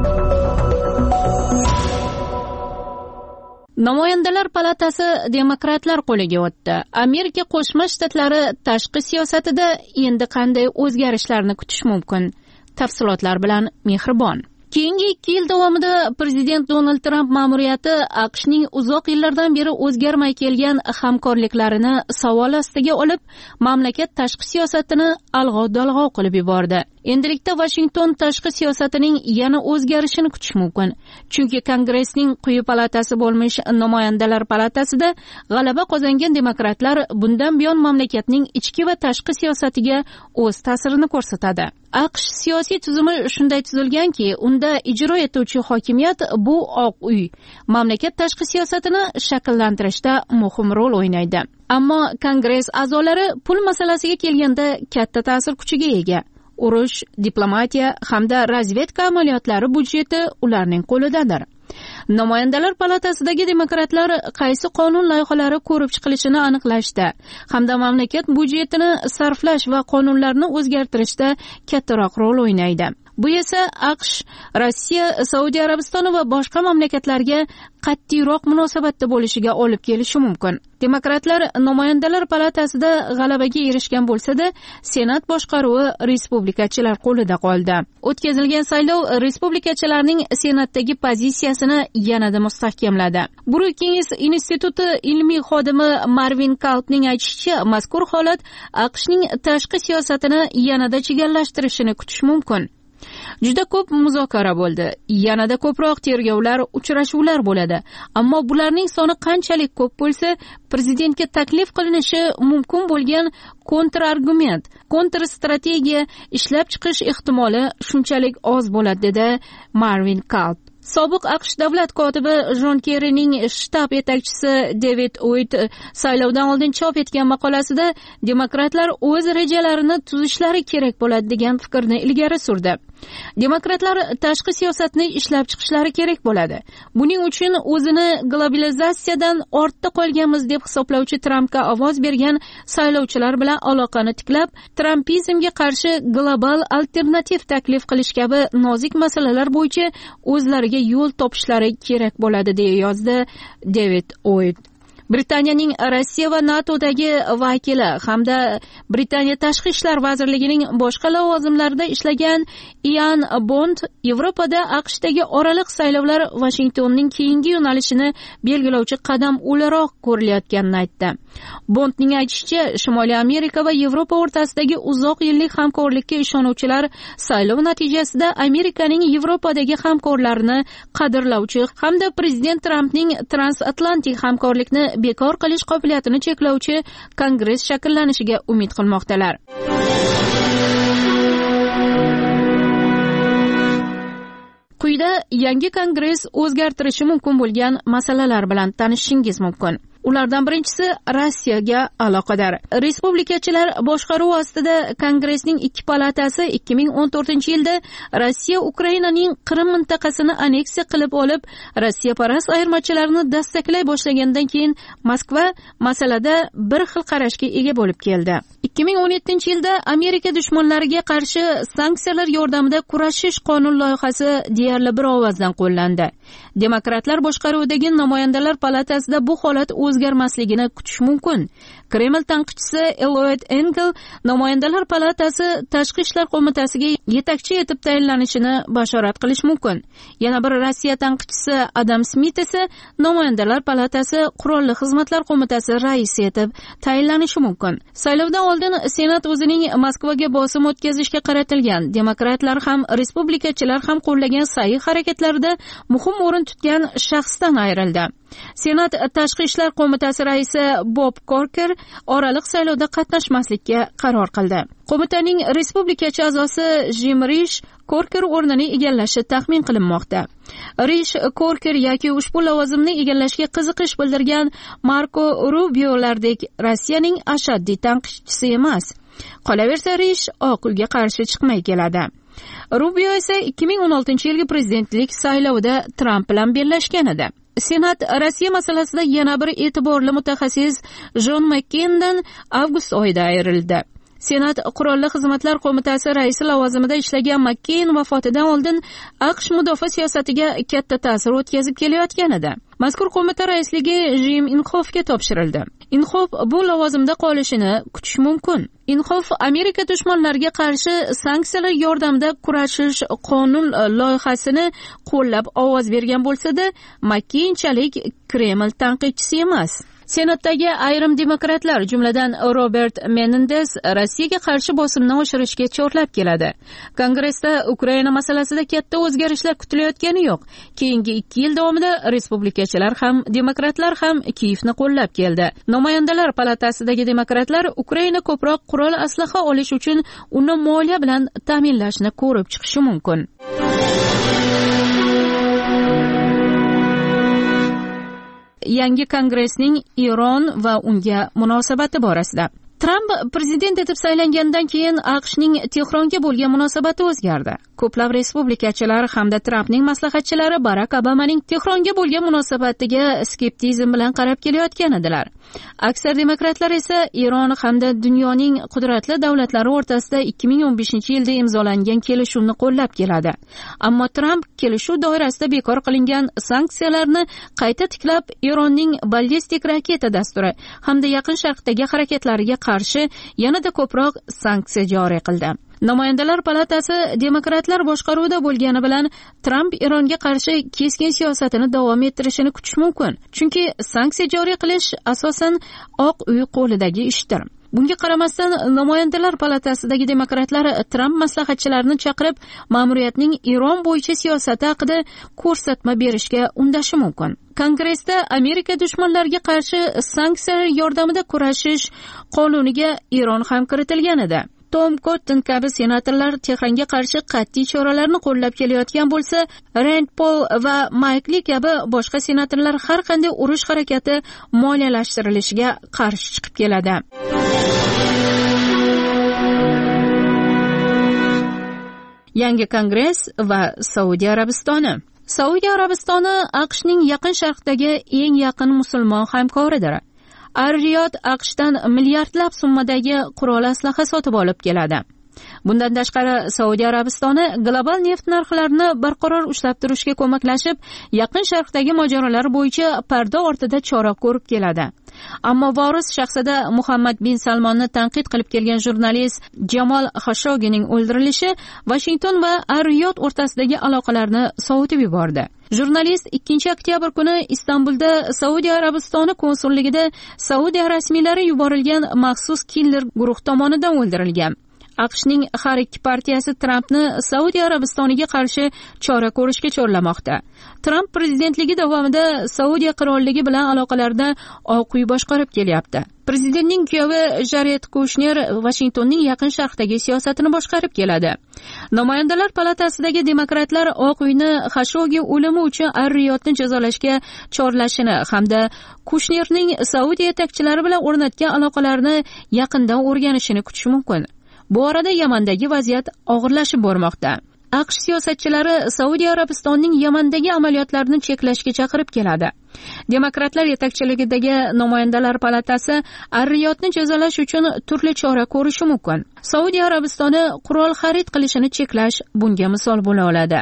Namoyandalar palatasi demokratlar qo'liga o'tdi. Amerika Qo'shma Shtatlari tashqi siyosatida endi qanday o'zgarishlarni kutish mumkin? Tafsilotlar bilan Mehribon. Keyingi ikki yil davomida prezident Donald Tramp ma'muriyati AQShning uzoq yillardan beri o'zgarmay kelgan hamkorliklarini savol ostiga olib, mamlakat tashqi siyosatini alg'ov-dalg'ov qilib yubordi. endilikda Washington tashqi siyosatining yana o'zgarishini kutish mumkin, chunki Kongressning quyi palatasi bo'lmish namoyandalar palatasida g'alaba qozongan demokratlar bundan buyon mamlakatning ichki va tashqi siyosatiga o'z ta'sirini ko'rsatadi. AQSh siyosiy tuzumi shunday tuzilganki, unda ijro etuvchi hokimiyat bu Oq uy mamlakat tashqi siyosatini shakllantirishda muhim rol o'ynaydi. Ammo Kongress a'zolari pul masalasiga kelganda katta ta'sir kuchiga ega. Urush, diplomatiya hamda razvedka amaliyotlari budjeti ularning qo'lidadir. Namoyandalar palatasidagi demokratlar qaysi qonun loyihalari ko'rib chiqilishini aniqlashda hamda mamlakat budjetini sarflash va qonunlarni o'zgartirishda kattaroq rol o'ynaydi. Bu esa AQSh, Rossiya, Saudiya Arabistoni va boshqa mamlakatlarga qat'iyroq munosabatda bo'lishiga olib kelishi mumkin. Demokratlar namoyandalar palatasida g'alabaga erishgan bo'lsa-da, Senat boshqaruvi respublikachilar qo'lida qoldi. O'tkazilgan saylov respublikachilarning Senatdagi pozitsiyasini yanada mustahkamladi. Brookings instituti ilmiy xodimi Marvin Kaltning aytishicha, mazkur holat AQShning tashqi siyosatini yanada chigallashtirishini kutish mumkin. Juda ko'p muzokara bo'ldi. Yanada ko'proq tergovlar, uchrashuvlar bo'ladi. Ammo bularning soni qanchalik ko'p bo'lsa, prezidentga taklif qilinishi mumkin bo'lgan kontrargument, kontrstrategiya ishlab chiqish ehtimoli shunchalik oz bo'ladi, dedi Marvin Kalt. Sobiq AQSh davlat kotibi Jon Kerrining shtab yetakchisi David Oid saylovdan oldin chop etgan maqolasida demokratlar o'z rejalarini tuzishlari kerak bo'ladi degan fikrni ilgari surdi. Demokratlar tashqi siyosatni ishlab chiqishlari kerak bo'ladi. Buning uchun o'zini globalizatsiyadan ortda qolganmiz deb hisoblovchi Trampga ovoz bergan saylovchilar bilan aloqani tiklab, Trampizmga qarshi global alternativ taklif qilish kabi nozik masalalar bo'yicha o'zlariga yo'l topishlari kerak bo'ladi, deya yozdi David Oid. Britaniyaning Rossiya va NATOdagi vakili hamda Britaniya tashqi ishlar vazirligining boshqa lavozimlarida ishlagan Ian Bond Yevropada AQShdagi oraliq saylovlar Washingtonning keyingi yo'nalishini belgilovchi qadam o'laroq ko'rilayotganini aytdi. Bondning aytishicha, Shimoliy Amerika va Yevropa o'rtasidagi uzoq yillik hamkorlikka ishonuvchilar saylov natijasida Amerikaning Yevropadagi hamkorlarini qadrlovchi hamda prezident Trampning transatlantik hamkorlikni bekor qilish qobiliyatini cheklovchi kongress shakllanishiga umid qilmoqdalar. Quyida yangi kongress o'zgartirishi mumkin bo'lgan masalalar bilan tanishishingiz mumkin. Ulardan birinchisi Rossiyaga aloqador. Respublikachilar boshqaruvi ostida Kongressning ikki palatasi ikki ming o'n to'rtinchi yilda Rossiya Ukrainaning Qrim mintaqasini anneksiya qilib olib, Rossiya parast ayirmachilarini dastaklay boshlagandan keyin Moskva masalada bir xil qarashga ega bo'lib keldi. ikki ming o'n yettinchi yilda Amerika dushmanlariga qarshi sanksiyalar yordamida kurashish qonun loyihasi deyarli bir ovozdan qo'llandi. Demokratlar boshqaruvidagi namoyandalar palatasida bu holat o'zgarmasligini kutish mumkin. Kreml tanqidchisi Lloyd Engel namoyandalar palatasi tashqi ishlar qo'mitasiga yetakchi etib tayinlanishini bashorat qilish mumkin. Yana bir Rossiya tanqidchisi Adam Smith esa namoyandalar palatasi qurolli xizmatlar qo'mitasi raisi etib tayinlanishi mumkin. Saylovdan oldin Senat o'zining Moskvaga bosim o'tkazishga qaratilgan demokratlar ham respublikachilar ham qo'llagan sa'y harakatlarida muhim o'rin tutgan shaxsdan ayrildi. Senat tashqi ishlar qo'mitasi raisi Bob Corker oraliq saylovda qatnashmaslikka qaror qildi. Qo'mitaning respublikachi a'zosi Jim Rish Corker o'rnini egallashi taxmin qilinmoqda. Rish Corker yoki ushbu lavozimni egallashga qiziqish bildirgan Marko Rubiolardek Rossiyaning ashaddiy tanqidchisi emas. Qolaversa, Rish Oq uyga qarshi chiqmay keladi. Rubio esa ikki ming o'n oltinchi yilgi prezidentlik saylovida Tramp bilan bellashgan edi. Senat Rossiya masalasida yana bir e'tiborli mutaxassis Jon McCaindan avgust oyida ayrildi. Senat qurolli xizmatlar qo'mitasi raisi lavozimida ishlagan McCain vafotidan oldin AQSh mudofaa siyosatiga katta ta'sir o'tkazib kelayotgan edi. Mazkur qo'mita raisligi Jim Inhofga topshirildi. Inhof bu lavozimda qolishini kutish mumkin. Inhof Amerika dushmanlariga qarshi sanksiyalar yordamida kurashish qonun loyihasini qo'llab ovoz bergan bo'lsa-da, McCainchalik Kreml tanqidchisi emas. senatdagi ayrim demokratlar, jumladan Robert Menendez, Rossiyaga qarshi bosimni oshirishga chorlab keladi. Kongressda Ukraina masalasida katta o'zgarishlar kutilayotgani yo'q. Keyingi ikki yil davomida respublikachilar ham, demokratlar ham Kiyevni qo'llab keldi. Namoyandalar palatasidagi demokratlar Ukraina ko'proq qurol aslaha olish uchun uni moliya bilan ta'minlashni ko'rib chiqishi mumkin. Yangi kongressning Eron va unga munosabati borasida. Tramp prezident etib saylangandan keyin AQShning Tehronga bo'lgan munosabati o'zgardi. Ko'plab respublikachilar hamda Trampning maslahatchilari Barak Obamaning Tehronga bo'lgan munosabatiga skeptizm bilan qarab kelayotgan edilar. Aksar demokratlar esa Eron hamda dunyoning qudratli davlatlari o'rtasida ikki ming o'n beshinchi yilda imzolangan kelishuvni qo'llab keladi. Ammo Tramp kelishuv doirasida bekor qilingan sanksiyalarni qayta tiklab, Eronning ballistik raketa dasturi hamda Yaqin Sharqdagi harakatlariga qarshi yanada ko'proq sanksiya joriy qildi. Namoyandalar palatasi demokratlar boshqaruvida bo'lgani bilan Tramp Eronga qarshi keskin siyosatini davom ettirishini kutish mumkin. Chunki sanksiya joriy qilish asosan Oq uy qo'lidagi ishdir. Bunga qaramasdan namoyandalar palatasidagi demokratlar Tramp maslahatchilarini chaqirib, ma'muriyatning Eron bo'yicha siyosati haqida ko'rsatma berishga undashi mumkin. Kongressda Amerika dushmanlariga qarshi sanksiyalar yordamida kurashish qonuniga Eron ham kiritilgan edi. Tom Cotton kabi senatorlar Tehronga qarshi qat'iy choralarni qo'llab kelayotgan bo'lsa, Rand Paul va Mike Lee kabi boshqa senatorlar har qanday urush harakati moliyalashhtirilishiga qarshi chiqib keladi. Yangi kongress va Saudiya Arabistoni. Saudiya Arabistoni AQShning Yaqin Sharqdagi eng yaqin musulmon hamkoridir. Ar-Riyod AQShdan milliardlab summadagi qurol aslaha sotib olib keladi. Bundan tashqari Saudiya Arabistoni global neft narxlarini barqaror ushlab turishga ko'maklashib, Yaqin Sharqdagi mojarolar bo'yicha parda ortida chora ko'rib keladi. Ammo voris shaxsida Muhammad bin Salmonni tanqid qilib kelgan jurnalist Jamol Xashoggining o'ldirilishi Washington va Ar-Riyod o'rtasidagi aloqalarni sovutib yubordi. Jurnalist ikkinchi oktyabr kuni Istanbulda Saudiya Arabistoni konsulligida Saudiya rasmiylari yuborilgan maxsus killer guruh tomonidan o'ldirilgan. AQShning har ikki partiyasi Trampni Saudiya Arabistoniga qarshi chora ko'rishga chorlamoqda. Tramp prezidentligi davomida Saudiya qirolligi bilan aloqalarda Oq uy boshqarib kelyapti. Prezidentning kuyovi Jared Kushner Washingtonning Yaqin Sharqdagi siyosatini boshqarib keladi. Namoyandalar palatasidagi demokratlar Oq uyni Xashoggi o'limi uchun Ar-Riyodni jazolashga chorlashini hamda Kushnerning Saudiya yetakchilari bilan o'rnatgan aloqalarini yaqindan o'rganishini kutish mumkin. Bu orada Yamandagi vaziyat og'irlashib bormoqda. AQSh siyosatchilari Saudiya Arabistonining Yamandagi amaliyotlarni cheklashga chaqirib keladi. Demokratlar yetakchiligidagi namoyandalar palatasi Ar-Riyodni jazolash uchun turli chora ko'rishi mumkin. Saudiya Arabistoni qurol xarid qilishini cheklash bunga misol bo'la oladi.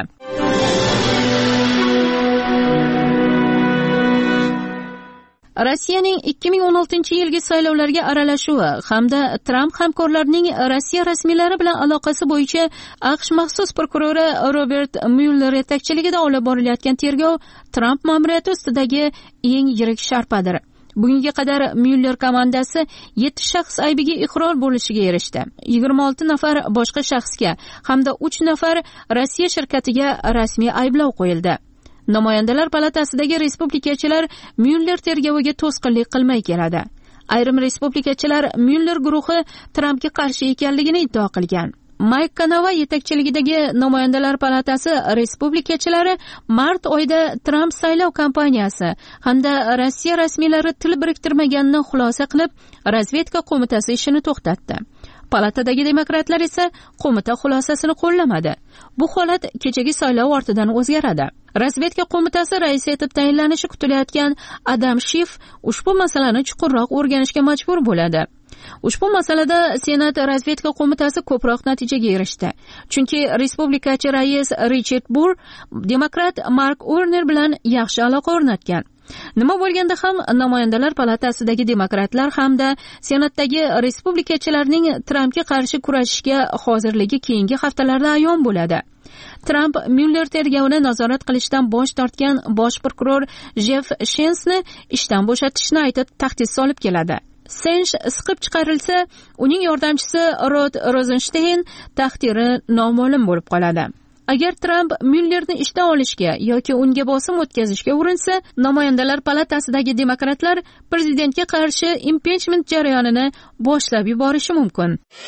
Rossiyaning ikki ming o'n oltinchi yilgi saylovlarga aralashuvi hamda Tramp hamkorlarining Rossiya rasmiylari bilan aloqasi bo'yicha AQSh maxsus prokurori Robert Mueller yetakchiligida olib borilayotgan tergov Tramp ma'muriyati ustidagi eng yirik sharpadir. Bugunga qadar Mueller komandasi yetti shaxs aybiga iqror bo'lishiga erishdi. yigirma olti nafar boshqa shaxsga hamda uch nafar Rossiya shirkatiga rasmiy ayblov qo'yildi. Namoyandalar palatasidagi respublikachilar Mueller tergoviga to'sqinlik qilmay keladi. Ayrim respublikachilar Mueller guruhi Trampga qarshi ekanligini iddao qilgan. Mike Kanava yetakchiligidagi namoyandalar palatasi respublikachilari mart oyida Tramp saylov kampaniyasi hamda Rossiya rasmiylari til biriktirmaganini xulosa qilib, razvedka qo'mitasi ishini to'xtatdi. Palatadagi demokratlar esa qo'mita xulosasini qo'llamadi. Bu holat kechagi saylov ortidan o'zgaradi. Razvedka qo'mitasi raisi etib tayinlanishi kutilayotgan Adam Schiff ushbu masalani chuqurroq o'rganishga majbur bo'ladi. Ushbu masalada Senat razvedka qo'mitasi ko'proq natijaga erishdi. Chunki respublikachi rais Richard Burr demokrat Mark Warner bilan yaxshi aloqa o'rnatgan. nima bo'lganda ham namoyandalar palatasidagi demokratlar hamda senatdagi respublikachilarning Trampga qarshi kurashishga hozirligi keyingi haftalarda ayon bo'ladi. Tramp Myuller tergovini nazorat qilishdan bosh tortgan bosh prokuror Jeff Sensni ishdan bo'shatishni aytib tahdid solib keladi. Sens siqib chiqarilsa, uning yordamchisi Rod Rosenstein taqdiri noma'lum bo'lib qoladi. Agar Tramp Myullerni ishdan olishga yoki unga bosim o'tkazishga urinsa, namoyandalar palatasidagi demokratlar prezidentga qarshi impichment jarayonini boshlab yuborishi mumkin.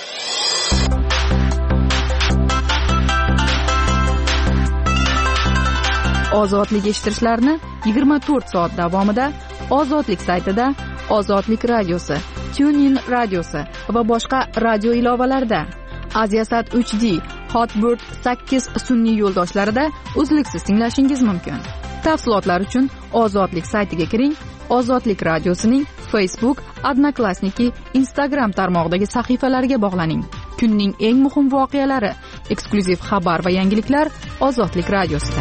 Ozodlik eshittirishlarni yigirma to'rt soat davomida Ozodlik saytida, Ozodlik radiosi, TuneIn radiosi va boshqa radio ilovalarida, Aziasat uch D, Hotbird sakkiz sun'iy yo'ldoshlarida uzluksiz tinglashingiz mumkin. Tafsilotlar uchun Ozodlik saytiga kiring. Ozodlik radiosining Facebook, Odnoklassniki, Instagram tarmog'idagi sahifalariga bog'laning. Kunning eng muhim voqealari, eksklyuziv xabar va yangiliklar Ozodlik radiosida.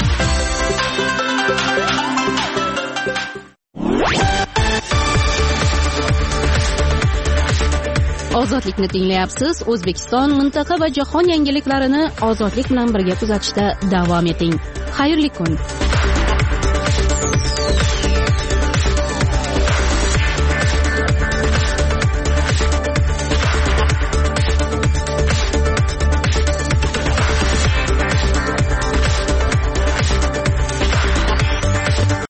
Ozodlikni tinglayapsiz. O'zbekiston, mintaqa va jahon yangiliklarini ozodlik bilan birga kuzatishda davom eting. Xayrli kun.